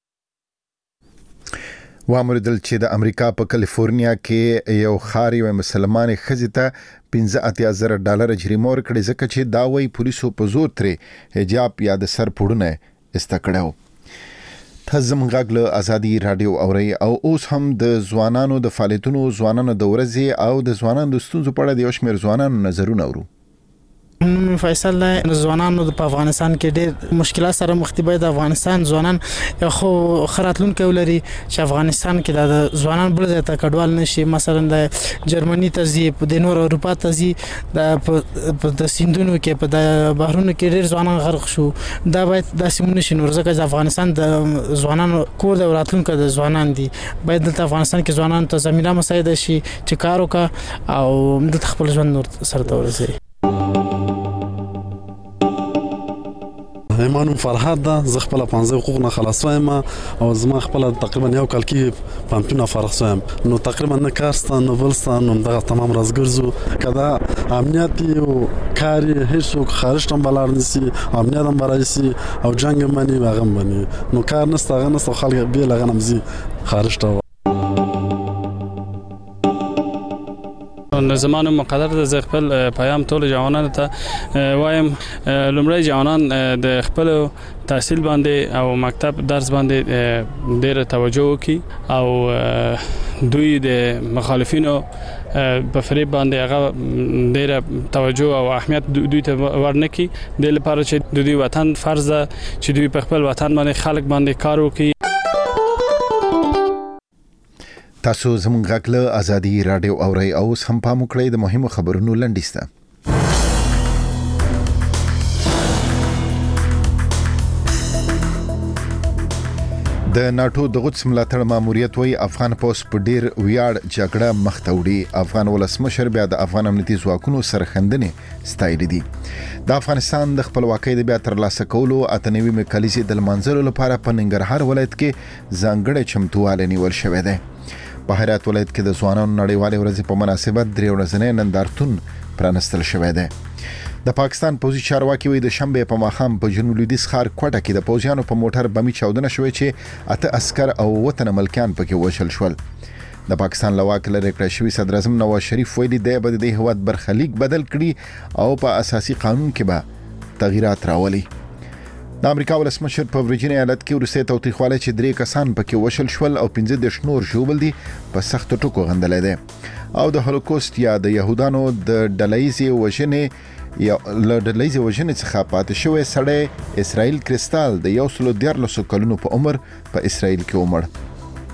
وامردل چې د امریکا په کالیفورنیا کې یو خار یو مسلمانې ښځې ته $85,000 جریمه ورکړي ځکه چې دا وايي پولیسو په زور ترې حجاب یا د سر پوړونه استکړو. تاسو موږ له ازادي رادیو اوري او اوس هم د ځوانانو د فعالیتونو ځوانانو د ورځې او د ځوانانو د ستونزو په اړه د یو شمېر ځوانانو نظرونه اورو. نو فیصل ځوانانو په افغانستان کې ډېر مشکلات سره مخ دي. د افغانستان ځوانان خو خراتلون کولري چې افغانستان کې د ځوانان بل ځای ته کډوال نشي، مثلا د جرمني ته ځي، په نور اروپا ته ځي، د سیندونو کې په د بحرونو کې ډېر ځوانان غرق شو. دا باید داسې مونږ نشي نور، ځکه چې افغانستان د ځوانانو کور د راتلونکو د ځوانان دي. باید د افغانستان کې ځوانانو ته زمينه مساعده شي چې کار وکړي او د خپل ژوند نور سره ته ورسوي. ایمانم فرحات ده، زه خپل 15 حقوق نه خلاص وایم او زما خپل تقریبا یو کال کې پانتونه فرق سوم. نو تقریبا نه کارستان نو بلستان نو دغه تمام رازګرزو کدا امنیت او کاری هیڅ خارج تم بلار نسی، امنیت هم برایسی او جنگ منی واغم منی. نو کار نست هغه نست خلک به لغنم زی خارج ته. زمانه مقدر د خپل پیام ټول جوانانو ته وایم، لومړی جوانان د خپل تحصیل باندې او مکتب درس باندې ډېر توجه وکړي او دوی د مخالفینو په فریب باندې هغه ډېر توجه او اهمیت دوی ته ورنکړي. د لپاره چې د دوی وطن فرض ده چې دوی په خپل وطن باندې خلک باندې کار وکړي. تاسو زموږ غږ له ازادي رادیو اورئ او هم پام وکړئ د مهمو خبرونو لنډیسته. د ناتو د قدس ملاتړ ماموریت وی افغان پوس په ډیر ویاړ جګړه مخ ته وړي. افغان ولسمشر بیا د افغان امنیتي ځواکونو سرخندنې ستایلې دي. د افغانستان د خپلواکۍ د بیا ترلاسه کولو اتنوي مکاليزي د منځلو لپاره په ننګرهار ولایت کې ځانګړی چمتووالی نیول شوی دی. په هرات ولایت کې د ځوانانو نړیوالې ورځې په مناسبت درې ورځنی نندارتون پرانستل شوی دی. د پاکستان پوځي چارواکي وایي د شنبه په ماښام په جنوب لویدیځ ښار کوټه کې د پوځیانو په موټر بمي چاودنه شوې چې 8 عسكر او وطن ملکیان پکې وشل شول. د پاکستان لواک لري کړی شوی صدر اعظم نواز شریف ویلي دی به د هیواد برخلیک بدل کړي او په اساسي قانون کې به تغیرات راولي. د امریکا ولسمشر په ورجینیا ایالت کې ورسته توتیخواله چې 3 کسان پکې وشل شول او 15 نور ژوبل دي په سخت ټکو غندلې ده او د هولوکوست یا د يهودانو د ډلایزي وژنې یا ډلایزي وژنې څخه پاتې شوی سړی اسرائیل کریستال د 114 کلونو په عمر په اسرائیل کې ومړ.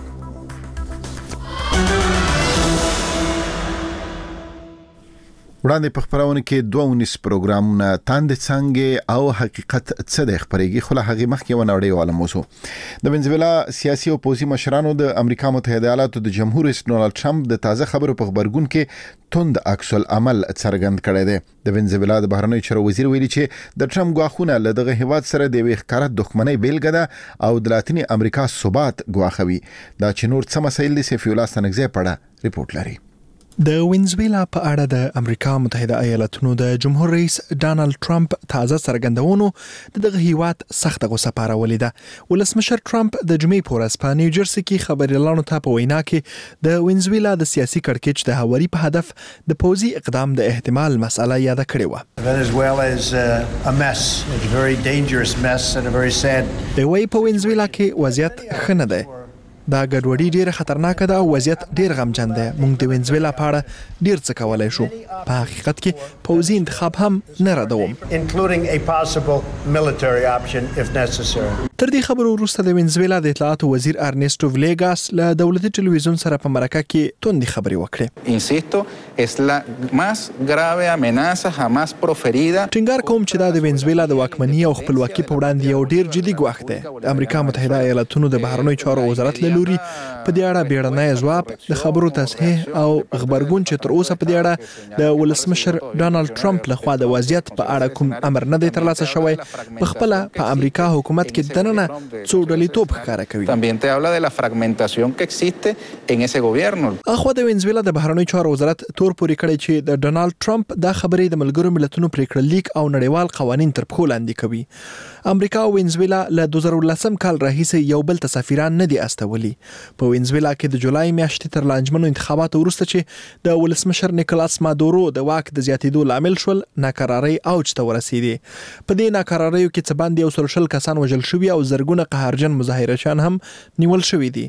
وړاندې په خبرونه کې 2 پروګرامونه تاند څنګه او حقیقت څه د خبرېږي خو له هغه مخکې ونړیواله موضوع د وینزویلا سیاسي او پوځي مشرانو د امریکا متحده ایالاتو د جمهور رئیس ډونالد ټرمپ د تازه خبرو په خبرګون کې توند عکس العمل څرګند کړی دی. د وینزویلا د بهرنیو چارو وزیر ویلي چې د ټرمپ غواخونه له دغه هیواد سره د وښکارت دښمنۍ بیلګه ده او د لاتینی امریکا ثبات غواخوي. دا چې نور څه مسایل دي سیفی الله ستنګزه پړه ریپورت لري. د وینزویلا په اړه د امریکا متحده ایالاتونو د جمهور رئیس ډانلډ ټرمپ تازه څرګندونو دغه هیواد سخت غوسه پارولې ده. ولسمشر ټرمپ د جمعې په ورځ په نیو جرسي کې خبريالانو ته په وینا کې د وینزویلا د سیاسي کړکېچ د هواري په هدف د پوځي اقدام د احتمال مسله یاد کړې و. Venezuela is a mess, it's a very dangerous mess and a very sad. د وی په وینزویلا کې وضعیت ښه نه ده. دا ګډوډي ډیره خطرناک ده او وضعیت ډیر غمجن ده. موږ د وینزویلا په اړه ډیر څه کولای شو. په حقیقت کې پوځي انتخاب هم نه ردوم. Including a possible military option if necessary. تر دې خبرو وروسته د وینزویلا د اطلاعاتو وزیر ارنستو ویلیګاس له دولتي ټلویزیون سره په مرکه کې توندې خبرې وکړې. Insisto, es la más grave amenaza jamás proferida. ټینګار کوم چې دا د وینزویلا د واکمنۍ او خپلواکۍ په وړاندې یو ډیر جدي ګواښ دی. د امریکا متحده ایالاتونو د بهرنیو چارو وزارت لوري په دې اړه بیړنی ځواب د خبرو تصحیح او خبرګون چې تر اوسه په دې اړه د ولسمشر ډانلډ ټرمپ لخوا د وضعیت په اړه کوم امر نه دی ترلاسه شوی. په خپل په امریکا حکومت کې دننه څو ډلېتوب ښکاره کوي. También te habla de la fragmentación que existe en ese gobierno. اخو د وینزویلا د بهرنیو چارو وزارت تور پورې کړی چې د ډانلډ ټرمپ دا خبرې د ملګرو ملتونو پریکړه لیک او نړیوال قوانین تر پښو لاندې کوي. امریکا او وینزویلا له 2019 کال راهیسې یو بل ته سفیران نه دي استولي. په وینزویلا کې د جولای میاشتې تر لانجمنو انتخاباتو وروسته چې د ولسمشر نیکولاس مادورو د واک د زیاتېدو لامل شول، ناکراری اوج ته ورسېدې. په دې ناکراریو کې څه باندې 100 کسان وژل شوي او زرګونه قهرجن مظاهرچیان هم نیول شوي دي.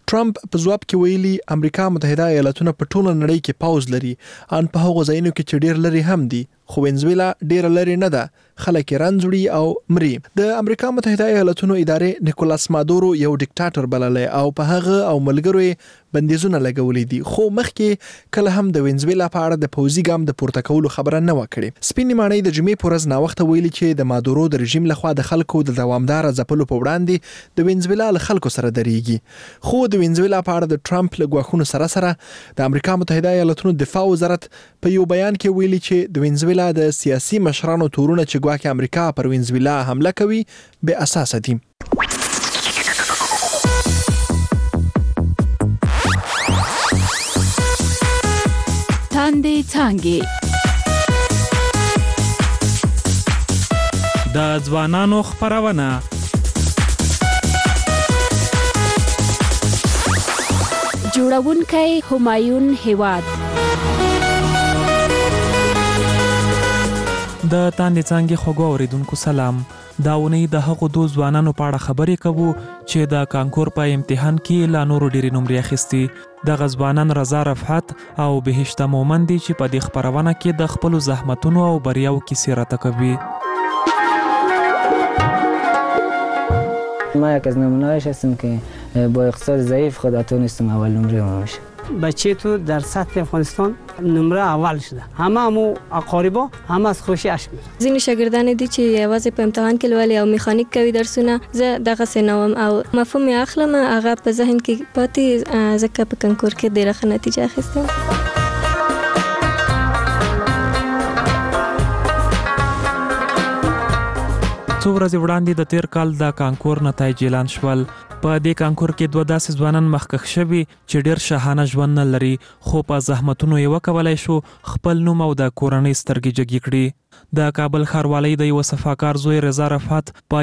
ټرمپ په ځواب کې ویلي امریکا متحده ایالاتونه په ټوله نړۍ کې پاوز لري ان په هغو ځایونو کې چې ډیر لري هم دي خو وینزویلا ډیر لري نه ده خلک رنځوړي او مري د امریکا متحده ایالاتونو ادارې نیکولاس مادورو یو ډیکټاټور بللی او په هغه او ملګرو بندیزونه لګولې دي خو مخکې کله هم د وینزویلا په اړه د پوځي ګام د پورته کولو خبره نه وکړي سپینې ماڼۍ د جمعې په ورځ ناوخته ویلي چې د مادورو د رژیم لخوا د خلکو د دوامدار ځپلو په وړاندې د وینزویلا له خلکو سره درېږي خو د وینزویلا په اړه د ټرمپ له ګواښونو سره د امریکا متحده ایالاتونو دفاع وزارت په یو بیان کې ویلي چې د وینزویلا د سیاسي مشرانو تورونه چې ګواکې امریکا پر وینزویلا حمله کوي بې اساسه دي تاندې څانګې د ځوانانو خپرونه جوړونکی همایون هیواد د تاندې څانګې خوږو اوریدونکو سلام دا ونې د هغو دو ځوانانو په اړه خبرې کوو چې د کانکور په امتحان کې لا نورو ډېرې نمرې اخیستي دغه ځوانان رضا رفعت او بهشته مومن دي چې په دې خپرونه کې د خپلو زحمتونو او بریاو کیسې راته کوي ما یک از نمونه‌هایش هستم که با اقتصاد ضعیف خود تونستم اول نمره بشه بچه تو در سطح افغانستان نمره اول شده همه اقاربا همه از خوشی اشک می‌ریزن ځینې شاګردان دي چې یوازې په امتحان کې لولي او میخانیک کوي درسونه زه دغه سينوم او مفهوم یې اخلم هغه په ذهن کې پاتې ځکه په کنکور کې ډېره ښه نتیجه اخیستم څو ورځې وړاندې د تیر کال د کانکور نتایج اعلان شول په دې کانکور کې دوه داسې ځوانان مخکښ شوي چې ډېر شاهانه ژوند نه لري خو په زحمتونو یې وکولی شو خپل نوم او د کورنۍ سترګې جګې کړي د کابل ښاروالۍ د یوه صفاکار زوی رضا رفعت په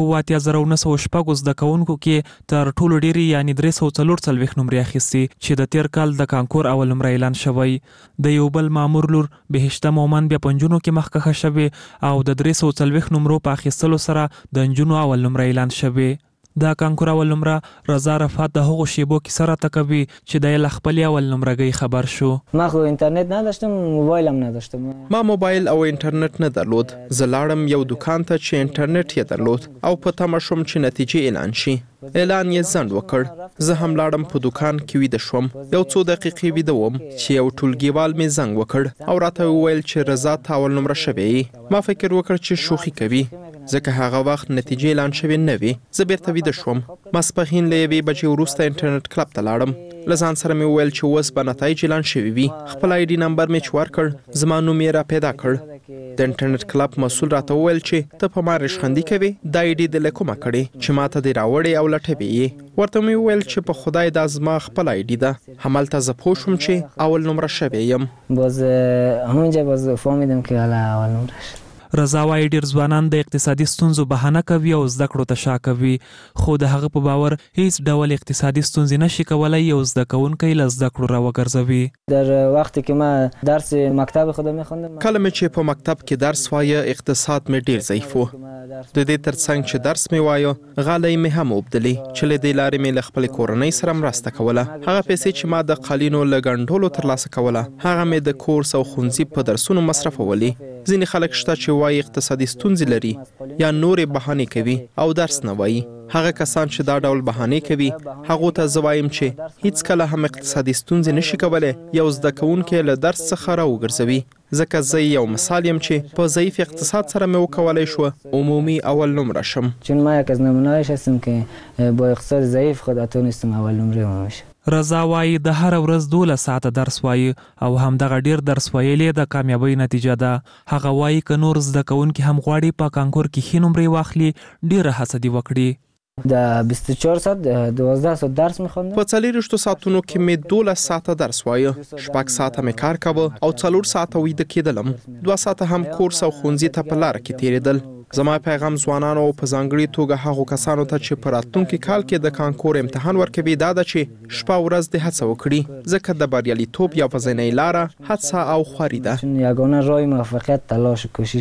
1,78,906 زده کوونکو کې تر ټولو ډېرې یعنې 344 نمرې اخیستې چې د تیر کال د کانکور اول نمره اعلان شوی د یو بل مامور لور بهشته مومن بیا په نجونو کې مخکښه شوې او د 340 نمرو په اخیستلو سره د نجونو اول نمره اعلان شوې د کانکور اول نمره رضا رفعت د هغو شیبو کیسه راته کوي چې د یې له خپلې اول نمرګۍ خبر شو ما خو اینترنت نداشتم موبایل هم نداشتم ما موبایل او اینټرنت نه درلود زه لاړم یو دکان ته چې اینټرنت یې درلود او په تمه شوم چې نتیجې اعلان شي اعلان یې ځنډ وکړ زه هم لاړم په دکان کې ویده شوم یو څو دقیقې ویده وم چې یو ټولګیوال مې زنګ وکړ او راته وویل چې رضا ته اول نمره شوې ما فکر وکړ چې شوخي کوي ځکه هغه وخت نتیجې اعلان شوې نه وي زه بیرته ویده شوم ماسپښین له 1 بجې وروسته انټرنیټ کلب ته لاړم له ځان سره مې وویل چې اوس به نتایج اعلان شوي وي خپل آی ډي نمبر مې چې ورکړ زما نوم یې را پیدا کړ د انټرنیټ کلب مسؤل راته وویل چې ته په ما ریشخندي کوې دا آی ډي د له کومه کړې چې ما ته دې راوړې او لټوې یې ورته مې وویل چې په خدای دا زما خپل آی ډي ده همالته زه پوه شوم چې اول نمره شوی یم باز همونجا باز فهمیدم که حالا اول نمره شد رضا وايي ډېر ځوانان د اقتصادي ستونزو بهانه کوي او زده کړو ته شا کوي خو د هغه په باور هیڅ ډول اقتصادي ستونزې نشي کولی یو زده کوونکی له زده کړو راوګرځوي در وقتی که ما درس مکتب خودم میخوندم کله مې چې په مکتب کې درس وایه اقتصاد مې ډېر ضعیف و د دې ترڅنګ چې درس مې وایه غالۍ مې هم وبدلې چې له دې لارې مې له خپلې کورنۍ سره مرسته کوله هغه پیسې چې ما د قالینو له ګنډلو ترلاسه کوله هغه مې د کورس او ښوونځي په درسونو مصرفولې ځینې خلک شته چې وایي اقتصادي ستونزې لري یا نورې بهانې کوي او درس نه وایي هغه کسان چې دا ډول بهانې کوي هغو ته زه وایم چې هیڅ کله هم اقتصادي ستونزې نشي کولی یو زده کوونکی له درس څخه راوګرځوي ځکه زه یو مثال یم چې په ضعیف اقتصاد سره مې وکولی شوه عمومي اول نمره شم چون ما یک از نمونه‌هایش هستم که با اقتصاد ضعیف خود تونستم اول نمره بشه رضا وايي د هر ورځ 12 ساعته درس وایي او همدغه ډیر درس ویلې د کامیابی نتیجه ده هغه وايي که نور زده کوونکي هم غواړي په کانکور کې ښې نمرې واخلي ډیره هڅه دې وکړي د 24 ساعت 12 ساعت درس میخوندم په 40 ساعتونو کې مې 12 ساعته درس وایه 6 ساعته مې کار کاوه او 4 ساعته ویده کېدلم 2 ساعته هم کورس او ښوونځي ته په لاره کې تیرېدل زما پیغام ځوانانو او په ځانګړي توګه هغو کسانو ته چې په راتلونکي کال کې د کانکور امتحان ورکوي دا ده چې شپه ورځ دې هڅه وکړي ځکه د بریالیتوب یوازینۍ لاره هڅه او خواري ده یگانه راه موفقیت تلاش و کوشش است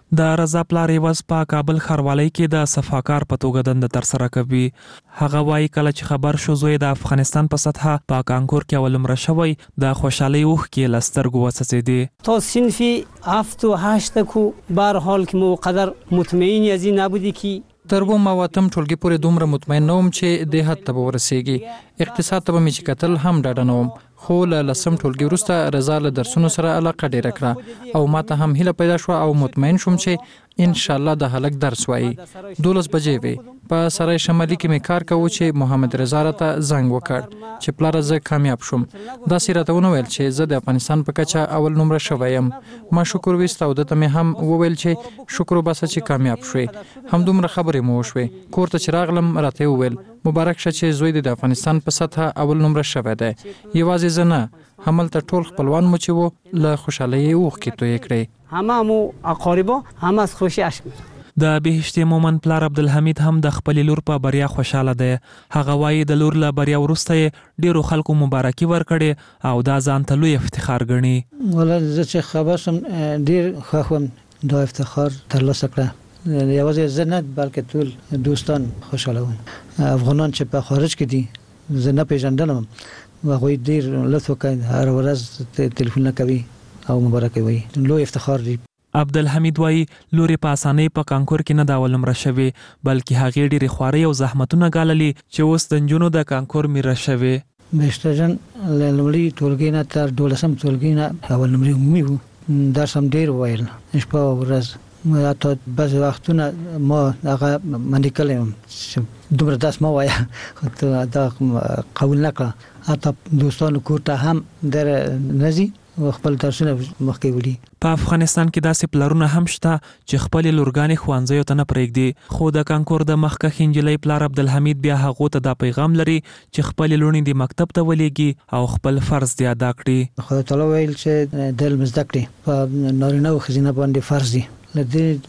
د رضا پلار یوز په کابل ښاروالۍ کې د صفاکار په توګه دنده ترسره کوي. هغه وایي کله چې خبر شو زوی د افغانستان په سطحه په کانکور کې اول نمره شوی د خوشحالۍ اوښکې له سترګو وڅڅېدې. تا صنفی 7 و 8 کو به هر حال که مو قدر مطمئن از این نبودی که تر و ما واتم ټولګي پورې دومره مطمئن نوم چې د حد ته ورسیږي. اقتصاد ته مې چې کتل هم ډاډه نوم، خو له لسم ټولګي وروسته رضا له درسونو سره علاقه ډیره کړه او ما ته هم هیله پیدا شوه او مطمئن شوم چې ان شاء الله د هلک درس وایي. 12 بجې وې په سرای شمالي کې مې کار کوو چې محمد رضا راته زنګ وکړ چې پلار زه کامیاب شوم. دا سیرته ونه ویل چې زه د افغانستان په کچه اول نمره شوی یم. ما شکر وست او دته مې هم وویل چې شکر وباسه چې کامیاب شوې. هم دومره خبرې مو وشوې. کور ته چې راغلم راته وویل مبارک شه چې زوی د افغانستان په سطحه اول نمره شوی دی. یوازې زه نه هملته ټول خپلوان مو چې وو له خوشحالۍ اوښکې تویې کړې. همه مو اقاربا هم از خوشی اشک می‌ریزن. د بهشتي مومن پلار عبدالحمید هم د خپل لور په بریا خوشاله دی. هغه وایي د لور له بریا وروسته ډیرو خلکو مبارکي ورکړي او دا ځان ته لوی افتخار ګڼي. ولا زه چې خبر شم ډیر خوښوم دا افتخار ترلاسه کړه. یوازې زه نه بلکې ټول دوستان خوشاله وم. افغانان چې په خارج کې دي زه نه پیژندلم و هغوی ډیر لطف وکړ، هر ورځ تلیفون کوي او مبارکي وایي. لوی افتخار دی. عبدالحمید وایي لورې په اسانۍ په کانکور کې نه د اول نمره شوې بلکې هغې ډېرې خوارۍ او زحمتونه ګاللي چې اوس د نجونو د کانکور میره شوې. بهشته جان له لومړي ټولګي نه تر 12 ټولګي نه اول نمرې عمومي وو. درس هم ډېر ویل شپه او ورځ. حتی بعضې وختونه ما هغه منډې کړی وم چې دومره درس مه وایه، دا قبول نه کړه. حتی دوستانو کور ته هم در نه ځي او خپل درسونه مخکې وړي. په افغانستان کې داسې پلرونه هم شته چې خپلې لورګانې ښوونځیو ته نه پرېږدي. خو د کانکور د مخکښې نجلۍ پلار عبدالحمید بیا هغو ته دا پیغام لري چې خپلې لوڼې دې مکتب ته ولېږي او خپل فرض دې ادا کړي. خدای تعالی ویل چې د علم زده کړې په نارینه او ښځینه باندې فرض دي. له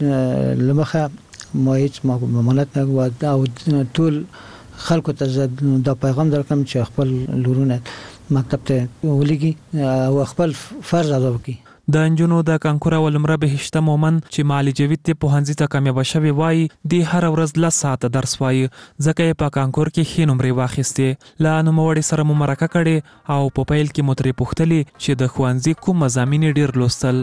دې له مخه ما هیڅ ممانعت نه کوم او ټول خلکو ته دا پیغام درکړم چې خپل لورونه مکتب ته ولېږي او خپل فرض ادا وکړي. د نجونو د کانکور اول نمره بهشته مومن چې مالی جوید ته پوهنځي ته کامیابه شوې وایي د هر ورځ 10 ساعته درس وایي ځکه یې په کانکور کې ښې نمرې واخیستې. له نوموړې سره مو مرکه کړې او په پیل کې مو ترې پوښتلې چې د ښوونځي کوم مضامین ډېر لوستل.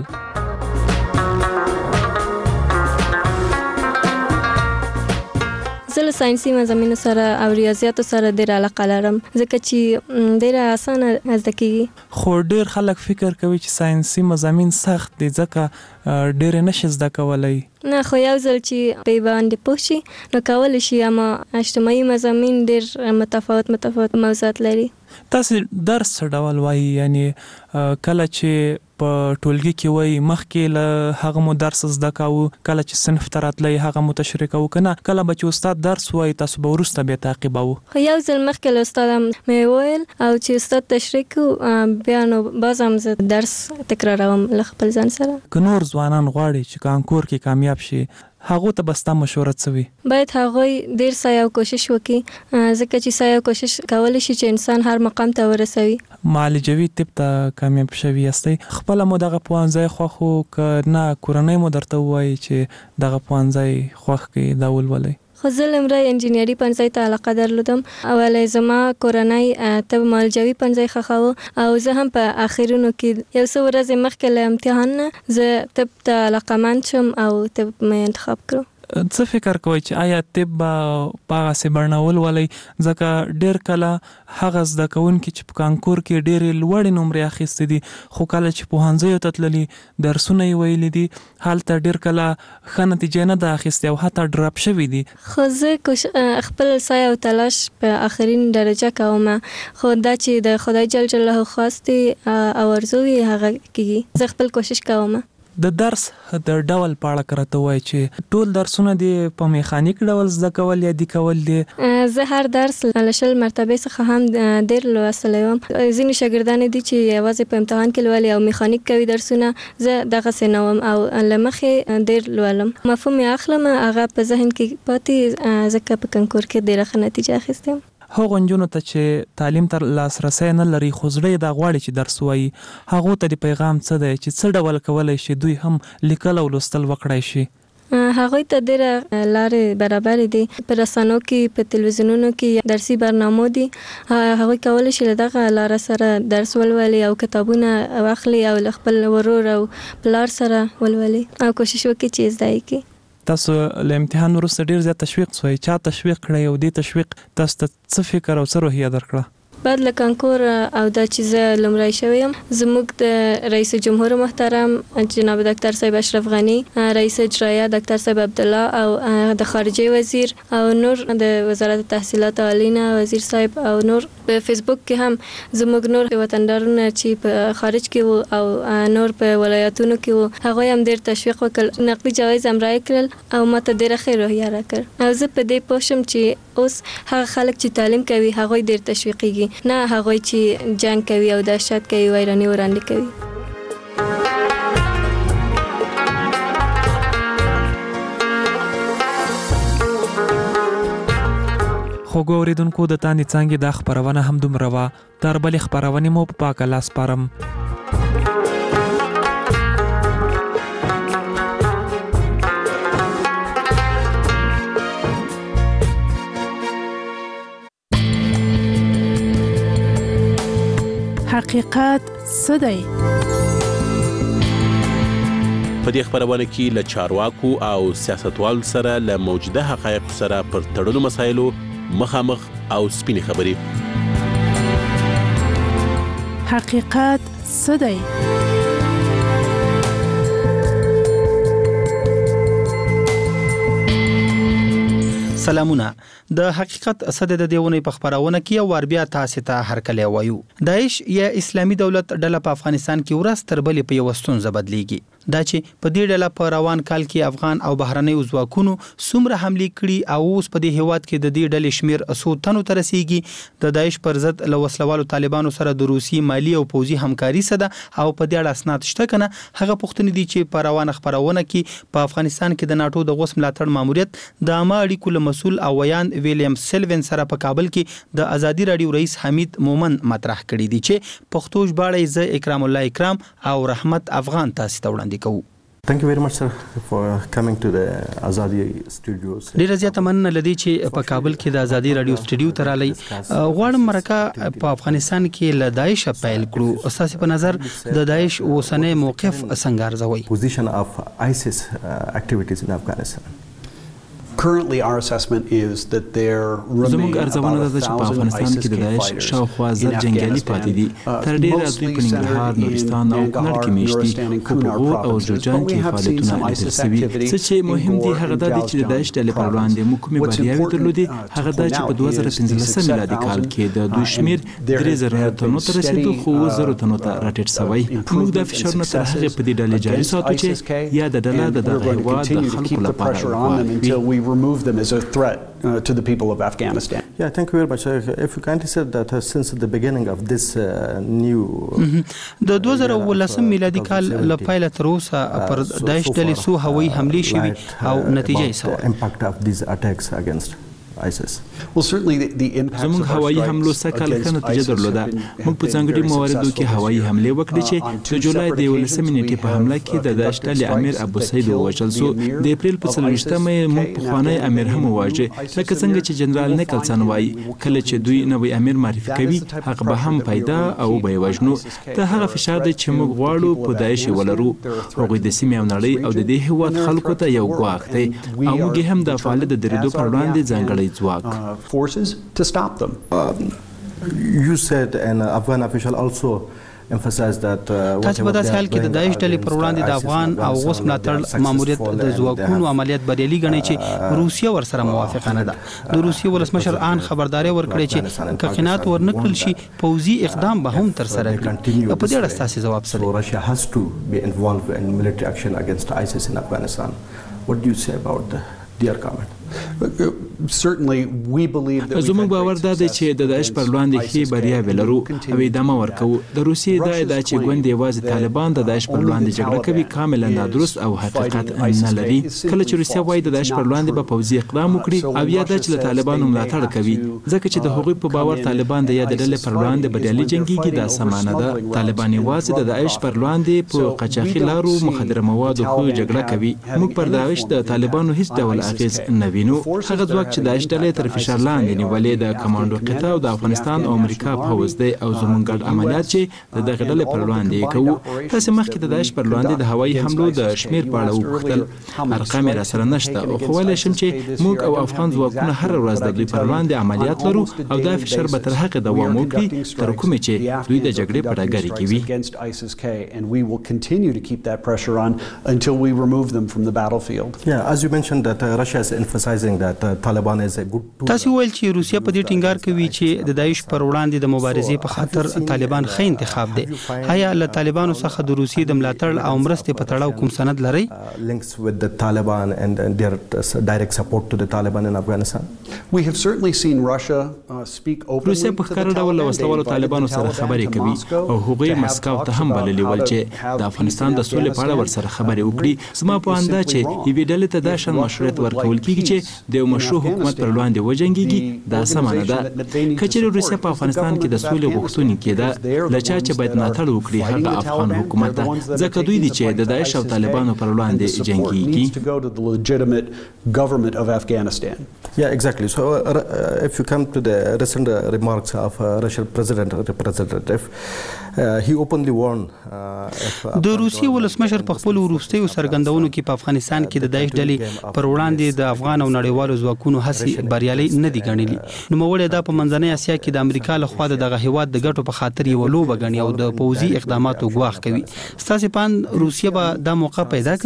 زه له ساینسي مضامینو سره او ریاضیاتو سره ډېر علاقه لرم ځکه چې ډېره اسانه زده کېږي. خو ډېر خلک فکر کوي چې ساینسي مضامین سخت دي ځکه ډېر نشي زده کولی. نه خو یو ځل چې په باندې پوه شي نو کولی شي. اما اجتماعي مضامین ډېر متفاوت موضوعات لري. تاسې درس څه ډول وایي؟ یعنی کله چې په ټولګي کې وایي مخکې له هغه مو درس زده کوو، کله چې صنف ته راتلی هغه مو تشریح کوو، که نه کله به چې استاد درس وایي تاسو به وروسته بیا تعقیبوو؟ خو یو ځل مخکې له استاد مې وویل او چې استاد تشریح کوو بیا نو باز هم زه درس تکراروم له خپل ځان سره. که نور ځوانان غواړي چې کانکور کې کامیاب شي هغو ته به ستا مشوره څه وي؟ باید هغوی ډېر سعی او کوشش وکړي ځکه چې سعی او کوشش کولی شي چې انسان هر مقام ته ورسوي. معالي جوید طب ته کامیاب شوي یاستئ، خپله مو دغه پوهنځی خوښ و که نه کورنۍ مو درته ووایي چې دغه پوهنځی خوښ کړي دا ولولئ؟ خو زه لومړی انجینري پوهنځي ته علاقه درلودم. ولې زما کورنۍ طب معالجوي پوهنځی خوښاوه او زه هم په اخرونو کې یو څو ورځې مخکې له امتحان نه زه طب ته علاقمند شوم او طب مې انتخاب کړو. څه فکر کوئ چې آیا طب به په هغسې بڼه ولولئ؟ ځکه ډېر کله هغه زده کوونکي چې په کانکور کې ډېرې لوړې نمرې اخیستې دي خو کله چې پوهنځیو ته تللي درسونه یې ویلي دي هلته ډېر کله ښه نتیجه نه ده اخیستې او حتی ډراپ شوي دي. خو زه خپل سعی او تلاش په آخرین درجه کوم، خو دا چې د خدای جل جلاله خواستې او ارزو یې هغه کېږي. زه خپل کوشش کوم. د درس د ډول په اړه که راته ووایي چې ټول درسونه دې په میخانیک ډول زده کول یا دي کول دي؟ زه هر درس له 10 مرتبې څخه هم ډېر لوستلی وم. ځینې شاګردان دي چې یوازې په امتحان کې لولي او میخانیک کوي درسونه، زه دغسې نه وم او له مخې ډېر لولم. مفهوم یې اخلم، هغه په ذهن کې پاتې ځکه په کانکور کې ډېره ښه نتیجه اخیستې یم. هغه نجونو ته چې تعلیم تر لاسرسي نه لري خو زړه دا غواړي چې درس وایي هغه ته د پیغام څه دی چې څه ډول کولای شي دوی هم لیکل او لوستل وکړای شي؟ هغوی ته ډېره لارې برابرې دي په رسنیو کې په تلویزیونونو کې درسي برنامو دي هغوی کولی شي له دغه لاره سره درس ولولي او کتابونه واخلي او له خپل ورور او پلار سره ولولي او کوشش وکړي چې زده یې کړي. تاسو له امتحان وروسته ډېر زیات تشویق شوی چا تشویق کړی او دې تشویق تاسو ته څه فکر او څه روحیه درکړه؟ بعد له کانکور او دا چې زه لومړی شوی یم زموږ د رئیس جمهور محترم جناب ډاکټر صاحب اشرف غنی رئیس اجرایه ډاکټر صاحب عبدالله او د خارجه وزیر او نور د وزارت تحصیلات عالیه وزیر صاحب او نور په فیسبوک کې هم زموږ نور وطندارونه چې په خارج کې وو او نور په ولایتونو کې وو هغه هم ډېر تشویق وکړ نقدي جوایز هم راکړل او ماته ډېره ښه روحیه راکړ او زه په دې پوه شم چې اوس هغه خلک چې تعلیم کوي هغوی ډېر تشویقیږي نه هغوی چې جنگ کوي او دهشت کوي ویرانی وړاندې کوي. خوږو اوریدونکو د تاندې څانګې دا خپرونه هم دومره وه تر بلې خپرونې مو په پاکه لاس سپارم. حقیقت څه دی؟ په دې خبرونه کې له چارواکو او سیاستوالو سره له موجوده حقایقو سره پر تړلو مسایلو مخامخ او سپینې خبرې. حقیقت څه دی؟ سلامونه د حقیقت اسد د دیونه په خبرونه کې او ور بیا تاسو ته هرکلی وایو. داعش یا اسلامي دولت ډله په افغانستان کې ورځ تر بلې په یو ستونزه بدلیږي دا چې په دې ډله په روان کال کې افغان او بهرنۍ ځواکونو څومره حمله کړي او اوس په دې هیواد کې د دې ډلې شمیر 100 تنو ته رسیدي. د داعش پر ضد له وسلوالو طالبانو سره د روسي مالی او پوځي همکاري سره او په دې اړه اسناد شته کنه هغه پوښتنې دي چې په روانه خبرونه کې په افغانستان کې د ناتو د غوس ملاتړ ماموریت د عامه اړیکو مسؤل او ویان ویلیام سیلوین سره په کابل کې د ازادي رادیو رئیس حمید مومن مطرح کړی دی چې پښتو ژباړې ز اکرام الله اکرام او رحمت افغان تاسو ته وړاندې کوو. Thank you very much sir for coming to the Azadi studios. ډیره زیاته مننه لدی چې په کابل کې د ازادي رادیو سټډیو ته رالی. غواړم مرکه په افغانستان کې له داعش پیل کړو. اساسي په نظر د داعش اوسنۍ موقف څنګه ارزوي؟ Position of ISIS activities in Afghanistan. Currently our assessment is that there زموږ ارزونه ده چې په افغانستان کې د داعش شاوخوا زر جنگیالي پاتې دي تر ډیره دوی په ننګرهار نورستان او کونړ کې میشتي خو په غور او جوجان کې فعالیتونه لیدل شوي څه چې مهم دي هغه دا چې د داعش ډلې پر وړاندې موږ کومې بریاوې درلودې هغه دا چې په 2015 میلادي کال کې د دوی شمیر 3000 تنو ته رسیدو خو 1000 تنو ته راټیټ شوی. موږ د فشارونو تر هغه په دې ډلې جاري ساتو چې یا د ډله د دغه هیواد د خلکو لپاره remove them as a threat to the people of Afghanistan. Yeah, thank you very much. If you can say that since the beginning of this new د 2019 میلادي کال له پیل تر اوسه پر داعش ډلې سو هوایي حمله شوي او نتیجه یې سو impact of these attacks against ISIS. Well, certainly the impact زموږ هوایي حملو سکه لکه نتیجه درلوده. موږ په ځانګړي مواردو کې هوایي حمله وکړې چې د جولای د 11 نیټې په حمله کې د داعش ډلې امیر ابو سعید ووژل شو. د اپریل په 23مه موږ پخوانی امیر هم وواژه. لکه څنګه چې جنرال نیکلسن وایي کله چې دوی نوې امیر معرفي کوي هغه به هم پیدا او به وژنو. ته هغه فشار دی چې موږ غواړو په داعش ولرو. هغوی د سیمې او نړۍ او د دې هیواد خلکو ته یو ګواښ دی او موږ هم د فعالیت د درېدو پر وړاندې ځانګړی forces to stop them. You said an Afghan official also emphasized that تاسو په داسې حال کې د داعش ډلې پر وړاندې د افغان او غوث ملاتړ ماموریت د ځواکونو عملیات بریالي ګڼي چې روسیه ورسره موافقه نه ده. د روسیې ولسمشر آن خبرداري ورکړي چې کقینات ورنکړل شي پوځي اقدام به هم تر سره کړي. په دې اړه تاسو جواب سره Russia has to be involved in military action against ISIS in Afghanistan. What do you say about their comment? زموږ باور دا دی چې د داعش پر وړاندې ښې بریاوې لرو او ادامه ورکوو. د روسیې دا ادعا چې ګوند یوازې طالبان د داعش پر وړاندې جګړه کوي کاملا نادرست او حقیقت نه لري. کله چې روسیه وایي د داعش پر وړاندې به پوځي اقدام وکړي او یا دا چې له طالبانو ملاتړ کوي ځکه چې د هغوی په باور طالبان د یاد ډلې پر وړاندې بریالي جنګیږي دا سمانه ده. طالبان یوازې د داعش پر وړاندې په قاچاقي لارو مخدره موادو خو جګړه کوي. موږ پر داعش د طالبانو هیڅ ډول اغیز نه وینو. هغه ځواک چې داعش ډلې تر فشار لاندې نیولې د کمانډو قطاع او د افغانستان او امریکا پوځ دی او زموږ ګډ عملیات چې د دغه ډلې پر وړاندې کوو. تاسو مخکې د داعش پر وړاندې د هوایي حملو د شمیر په اړه وپوښتل. ارقام را سره نشته خو ویلی شم چې موږ او افغان ځواکونه هر ورځ د دوی پر وړاندې عملیات لرو او دا فشار به تر هغې دوام وکړي تر کومې چې دوی د جګړې په ډګر کې وي. تاسو ویل چې روسیا په دې ټینګار کوي چې د داعش پر وړاندې د مبارزې په خاطر طالبان ښه انتخاب دی. آیا له طالبانو څخه د روسیې د ملاتړ او مرستې په تړاو کوم سند لرئ؟ روسیا په ښکاره ډول له وسلوالو طالبانو سره خبرې کوي او هغوی مسکو ته هم بللي ول چې د افغانستان د سولې په اړه ورسره خبرې وکړي. زما په انده چې یوې ډلې ته دا شان مشروعیت ورکول کېږي چې د یو مشروع حکومت پر وړاندې وجنګېږي دا سمه نه ده. که چېرې روسیه په افغانستان کې د سولې غوښتونکې ده له چا چې باید ملاتړ وکړي هغه افغان حکومت ده ځکه دوی دي چې د داعش او طالبانو پر وړاندې جنګېږي. Yeah, exactly. So if you come to the recent remarks of Russian representative, he openly warned د روسیې ولسمشر په خپل وروستیو څرګندونو کې په افغانستان کې د داعش ډلې پر وړاندې د افغان او نړیوالو ځواکونو هڅې بریالۍ نه دي ګڼلي. نوموړی دا په منځنۍ اسیا کې د امریکا لخوا دغه هیواد د ګټو په خاطر یوه لوبه ګڼي او د پوځي اقداماتو ګواښ کوي. ستاسې په اند روسیه به دا موقع پیدا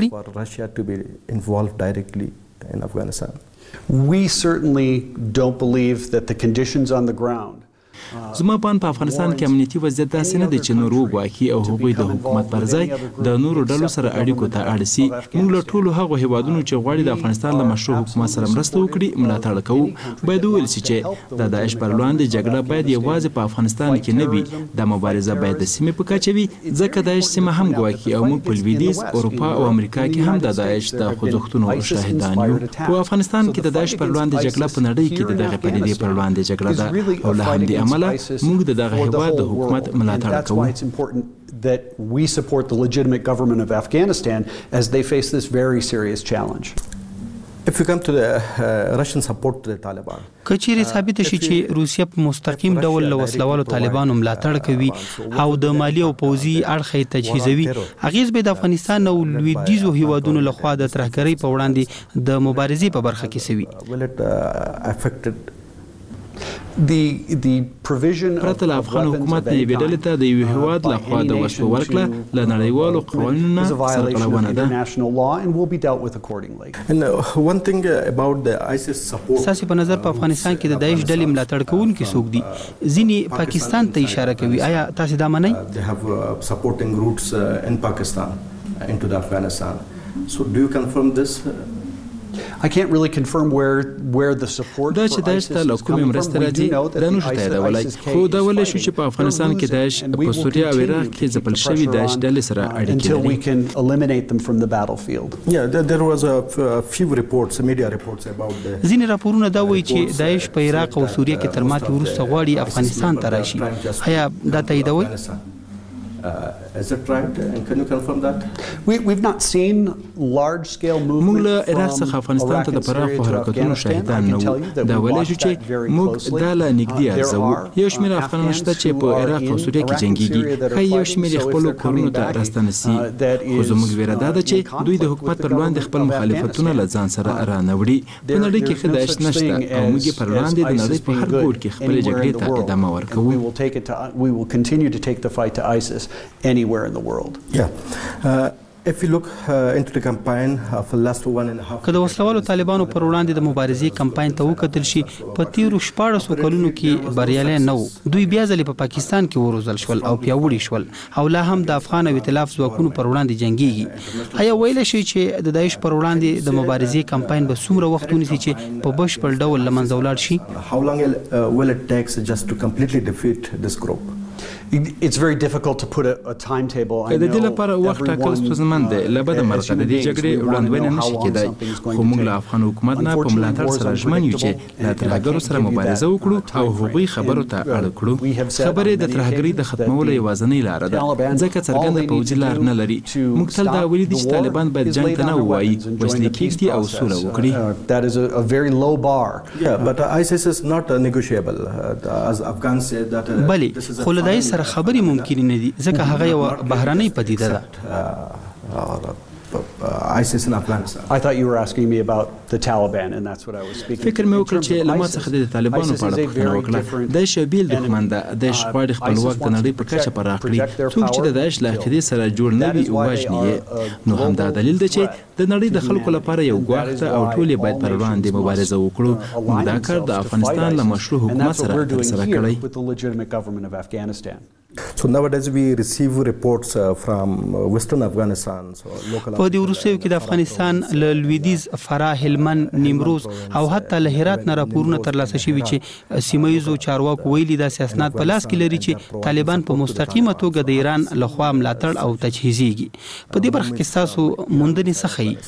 کړي؟ We certainly don't believe that the conditions on the ground زما په افغانستان کې امنیتي وضعیت داسې نه دی چې نور وګواکي او هغوی د حکومت پر ځای د نورو ډلو سره اړیکو ته اړ سي. موږ له ټولو هغو هیوادونو چې غواړي د افغانستان له مشروع حکومت سره مرسته وکړي ملاتړ کوو. باید وویل سي چې د داعش پر وړاندې جګړه باید یوازې په افغانستان کې نه وي. دا مبارزه باید د سیمې په کچه وي ځکه داعش سیمه هم ګواکي او موږ په لویدیځ اروپا او امریکا کې هم د داعش د خوځښتونو شاهدان یو. په افغانستان کې د داعش پر وړاندې جګړه په نړۍ کې د دغه پدیدې پر وړاندې جګړه ده او له همدې امله موږ د دغه هیواد د حکومت ملاتړ کوو. That we support the legitimate government of Afghanistan as they face this very serious challenge. If you come to the Russian support to the Taliban, کچېرې ثابت شي چې روسیه په مستقیم ډول له وسلوالو طالبانو ملاتړ کوي او د مالی او پوځي اړخ یې تجهیزوي، اغیز به د افغانستان او لویدیځو هیوادونو لخوا د ترهګرۍ په وړاندې د مبارزې په برخه کې سوي. پرته له افغان حکومت نه یوې ډلې ته د یوه هیواد لخوا د وسلو ورکړه له نړیوالو قوانینو نه سرغړونه ده. ستاسې په نظر په افغانستان کې د داعش ډلې ملاتړ کوونکي څوک دي؟ ځینې پاکستان ته اشاره کوي، آیا تاسې دا منئ؟ I can't really confirm where the support دا چې داعش ته له کومې مرستې راځي دا نشو تاییدولی، خو دا ویلی شو چې په افغانستان کې داعش په سوریه او عراق کې ځپل شوي داعش ډلې سره اړیکې until we can eliminate them from the battlefield. There was a few reports, media reports about the ځینې راپورونه دا وایي چې داعش په عراق او سوریه کې تر ماتې وروسته غواړي افغانستان ته راشي، آیا دا تاییدوئ؟ Is it right? And can you confirm that? We've not seen large-scale movements. موږ له عراق څخه افغانستان ته د پراخو حرکتونو شاهدان نه وو. دا ویلی شو چې موږ دا له نږدې ارزوو. یو شمېر افغانان شته چې په عراق او سوریه کې جنګېږي، ښایي یو شمېر یې خپلو کورونو ته راستنه سي، خو زموږ ویره دا ده چې دوی د حکومت پر وړاندې خپل مخالفتونه له ځان سره رانه وړي. په نړۍ کې ښه داعش نشته او موږ یې پر وړاندې د نړۍ په هر ګوټ کې خپلې جګړې ته ادامه ورکوو. We will continue to take the fight to ISIS anywhere in the world. If you look into the campaign of the last 1.5 که د وسلوالو طالبانو پر وړاندې د مبارزې کمپاین ته وکتل شي په تیرو 14 کلونو کې بریالي نه وو. دوی بیا ځلې په پاکستان کې وروزل شول او پیاوړي شول او لا هم د افغان او ائتلاف ځواکونو پر وړاندې جنگيږي. آیا ویل شي چې د داعش پر وړاندې د مبارزې کمپاین به څومره وخت ونیسي چې په بشپړ ډول له منځه ولاړ شي؟ How long will it take just to completely defeat this group? It's very difficult to put a timetable. د دې لپاره وخت ټاکل ستونزمن دی. لبد مرغه د دې جګړې وړاندوینه نشي کېدای. خو موږ له افغان حکومت نه په ملاتړ سره ژمن یو چې له ترهګرو سره مبارزه وکړو او هغوی خبرو ته اړ کړو. خبرې د ترهګرۍ د ختمولو یوازینۍ لاره ده ځکه څرګنده پوځي لار نه لري. موږ تل دا ویلي دي چې طالبان باید جنګ ته نه ووایي، وسلې کېږدي او سوله وکړي. That is a very low bar. Yeah, but ISIS is not negotiable. As Afghans say that بلې خو له دای سره خبرې ممکن نه دي ځکه هغه یو بهراني پدیده ده. ISIS in Afghanistan. I thought you were asking me about the Taliban and that's what I was speaking. فکر مې وکړ چې له ما څخه د طالبانو په اړه پوښتنه وکړه. داعش یو بیل دښمن ده. داعش غواړي خپل واک د نړۍ په کچه پراخ کړي. څوک چې د داعش له عقیدې سره جوړ نه وي وژني یې. نو همدا دلیل دی چې د نړۍ د خلکو لپاره یو ګواښ ده او ټول یې باید پر وړاندې مبارزه وکړو. موږ دا کار د افغانستان له مشروع حکومت سره ترسره کړی. So nowadays we receive reports from Western Afghanistan. په دې وروستیو کې د افغانستان له لویدیځ فراه، هلمند، نیمروز او حتی له هرات نه راپورونه ترلاسه شوي چې سیمه ییزو چارواکو ویلي داسې اسناد په لاس کې لري چې طالبان په مستقیمه توګه د ایران لخوا ملاتړ او تجهیزیږي. په دې برخه کې ستاسو موندنې څه ښیي؟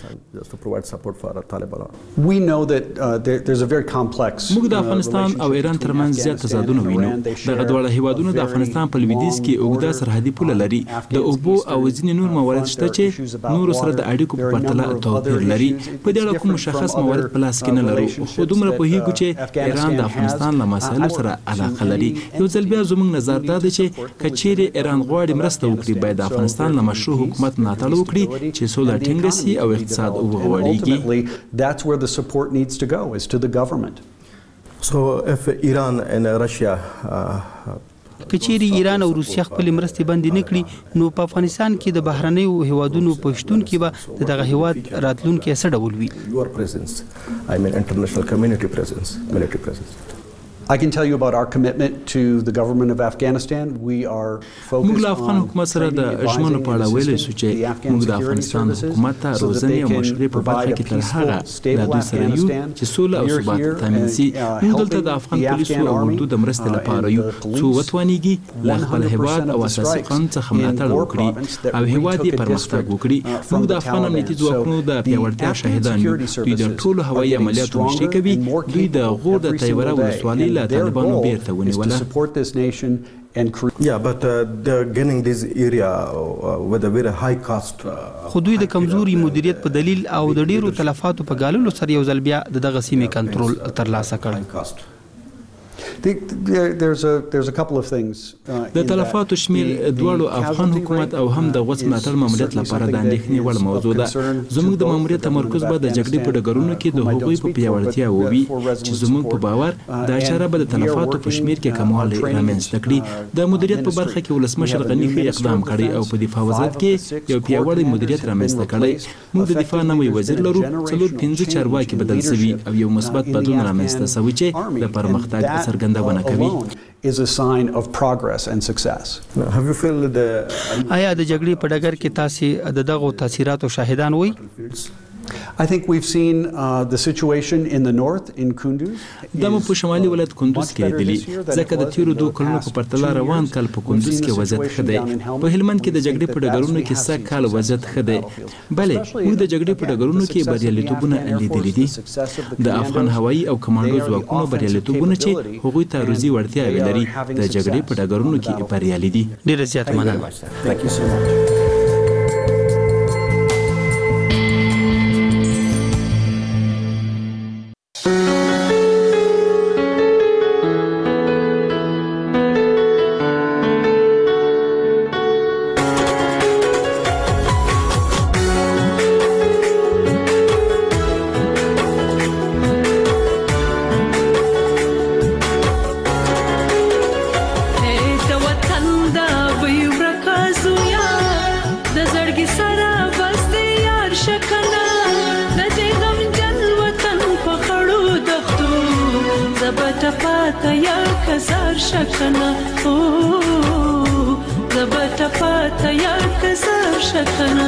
موږ د افغانستان او ایران ترمنځ زیات تضادونه وینو. دغه دواړه هیوادونه د افغانستان په لویدیځ کې اوږده سرحدي پوله لري. د اوبو او ځینې نور موارد شته چې نورو سره د اړیکو په پرتله توپیر لري. په دې اړه کوم مشخص موارد په لاس کې نه لرو، خو دومره پوهیږو چې ایران د افغانستان له مسایلو سره علاقه لري. یو ځل بیا زموږ نظر دا دی چې که چیرې ایران غواړي مرسته وکړي باید د افغانستان له مشروع حکومت ملاتړ وکړي چې سوله ټینګه سي او اقتصاد وغوړېږي. That's where the support needs to go, is to the government. So if Iran and Russia که چیرې ایران او روسیه خپل مرستې بندي نه کړي نو په افغانستان کې د بهرنیو هیوادونو په شتون کې به دغه هیواد راتلونکي څه ډول وي؟ Your presence, I mean international community presence, military presence. I can tell you about our commitment to the government of Afghanistan. We are focused موږ له افغان حکومت سره د ژمنو په اړه ویلی شو چې موږ د افغانستان حکومت ته روزنې او مشورې په برخه کې تر هغه له دوی سره یو چې سوله او ثبات تامین شي. موږ دلته د افغان پولیسو او اردو د مرستې لپاره یو څو وتوانیږي له خپل هیواد او اساسي قانون څخه ملاتړ وکړي او هیواد یې پرمختګ وکړي. موږ د افغان امنیتي ځواکونو د پیاوړتیا شاهدان یو. دوی د ټولو هوایي عملیاتو مشري کوي. دوی د غور د تیوره ولسوالۍ طالبانو بیرته ونیوله. Yeah, but they're getting this area with a very high cost. خو دوی د کمزوري مدیریت په دلیل او د ډیرو تلفاتو په ګاللو سره یو ځل بیا دغه سیمې کنټرول ترلاسه کړ. There's a couple of things. د تلفاتو شمیر دواړو افغان حکومت او هم د غوڅ ملاتړ ماموریت لپاره د اندېښنې وړ موضوع ده. زموږ د ماموریت تمرکز به د جګړې په ډګرونو کې د هغوی په پیاوړتیا ووي چې زموږ په باور دا اشاره به د تلفاتو په شمیر کې کموالی رامنځته کړي. د مدیریت په برخه کې ولسمشر غني ښه اقدام کړی او په دفاع وزارت کې یو پیاوړی مدیریت رامنځته کړی. موږ د دفاع نوی وزیر لرو، 4-5 چارواکي بدل شوي او یو مثبت بدلون رامنځته شوی چې د پرمختګ څرګندونه کوي. Is a sign of progress and success. Have you felt the آیا د جګړې په ډګر کې تاسو د دغو تاثیراتو شاهدان وئ؟ I think we've seen the situation in the north in Kunduz. دا مو په شمالي ولایت کندوز کې لیدلی ځکه د تیرو 2 کلونو په پرتله روان کال په کندوز کې وضعیت ښه دی. په هلمند کې د جګړې په ډګرونو کې سږ کال وضعیت ښه دی. بلې موږ د جګړې په ډګرونو کې بریالیتوبونه لیدلي دي. د افغان هوایي او کمانډو ځواکونو بریالیتوبونه چې هغوی ته روزي وړتیاوې لري د جګړې په ډګرونو کې بریالي دي. ډېره زیاته مننه. Thank you so much. پاته یا کزار شکنه زبټه پاته یا کزار شکنه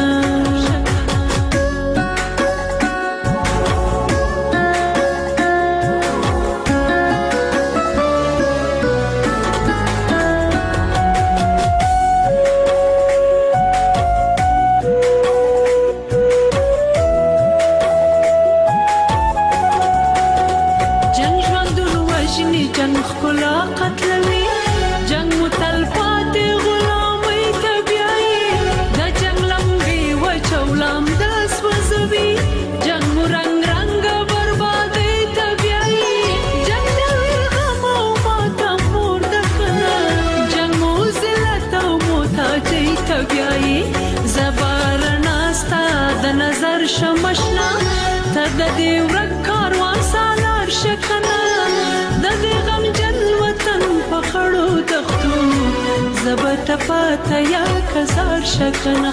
شمشنا ته د دې ورک کاروان سالار شکنه د دې غم جن وطن په خړو دښتو زبټه پاته یا کزار شکنه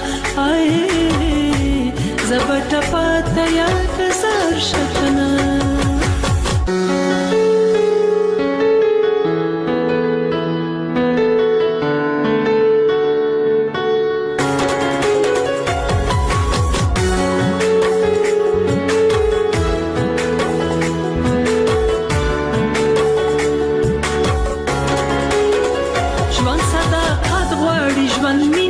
زبټه پاته یا کزار شکنه ژوند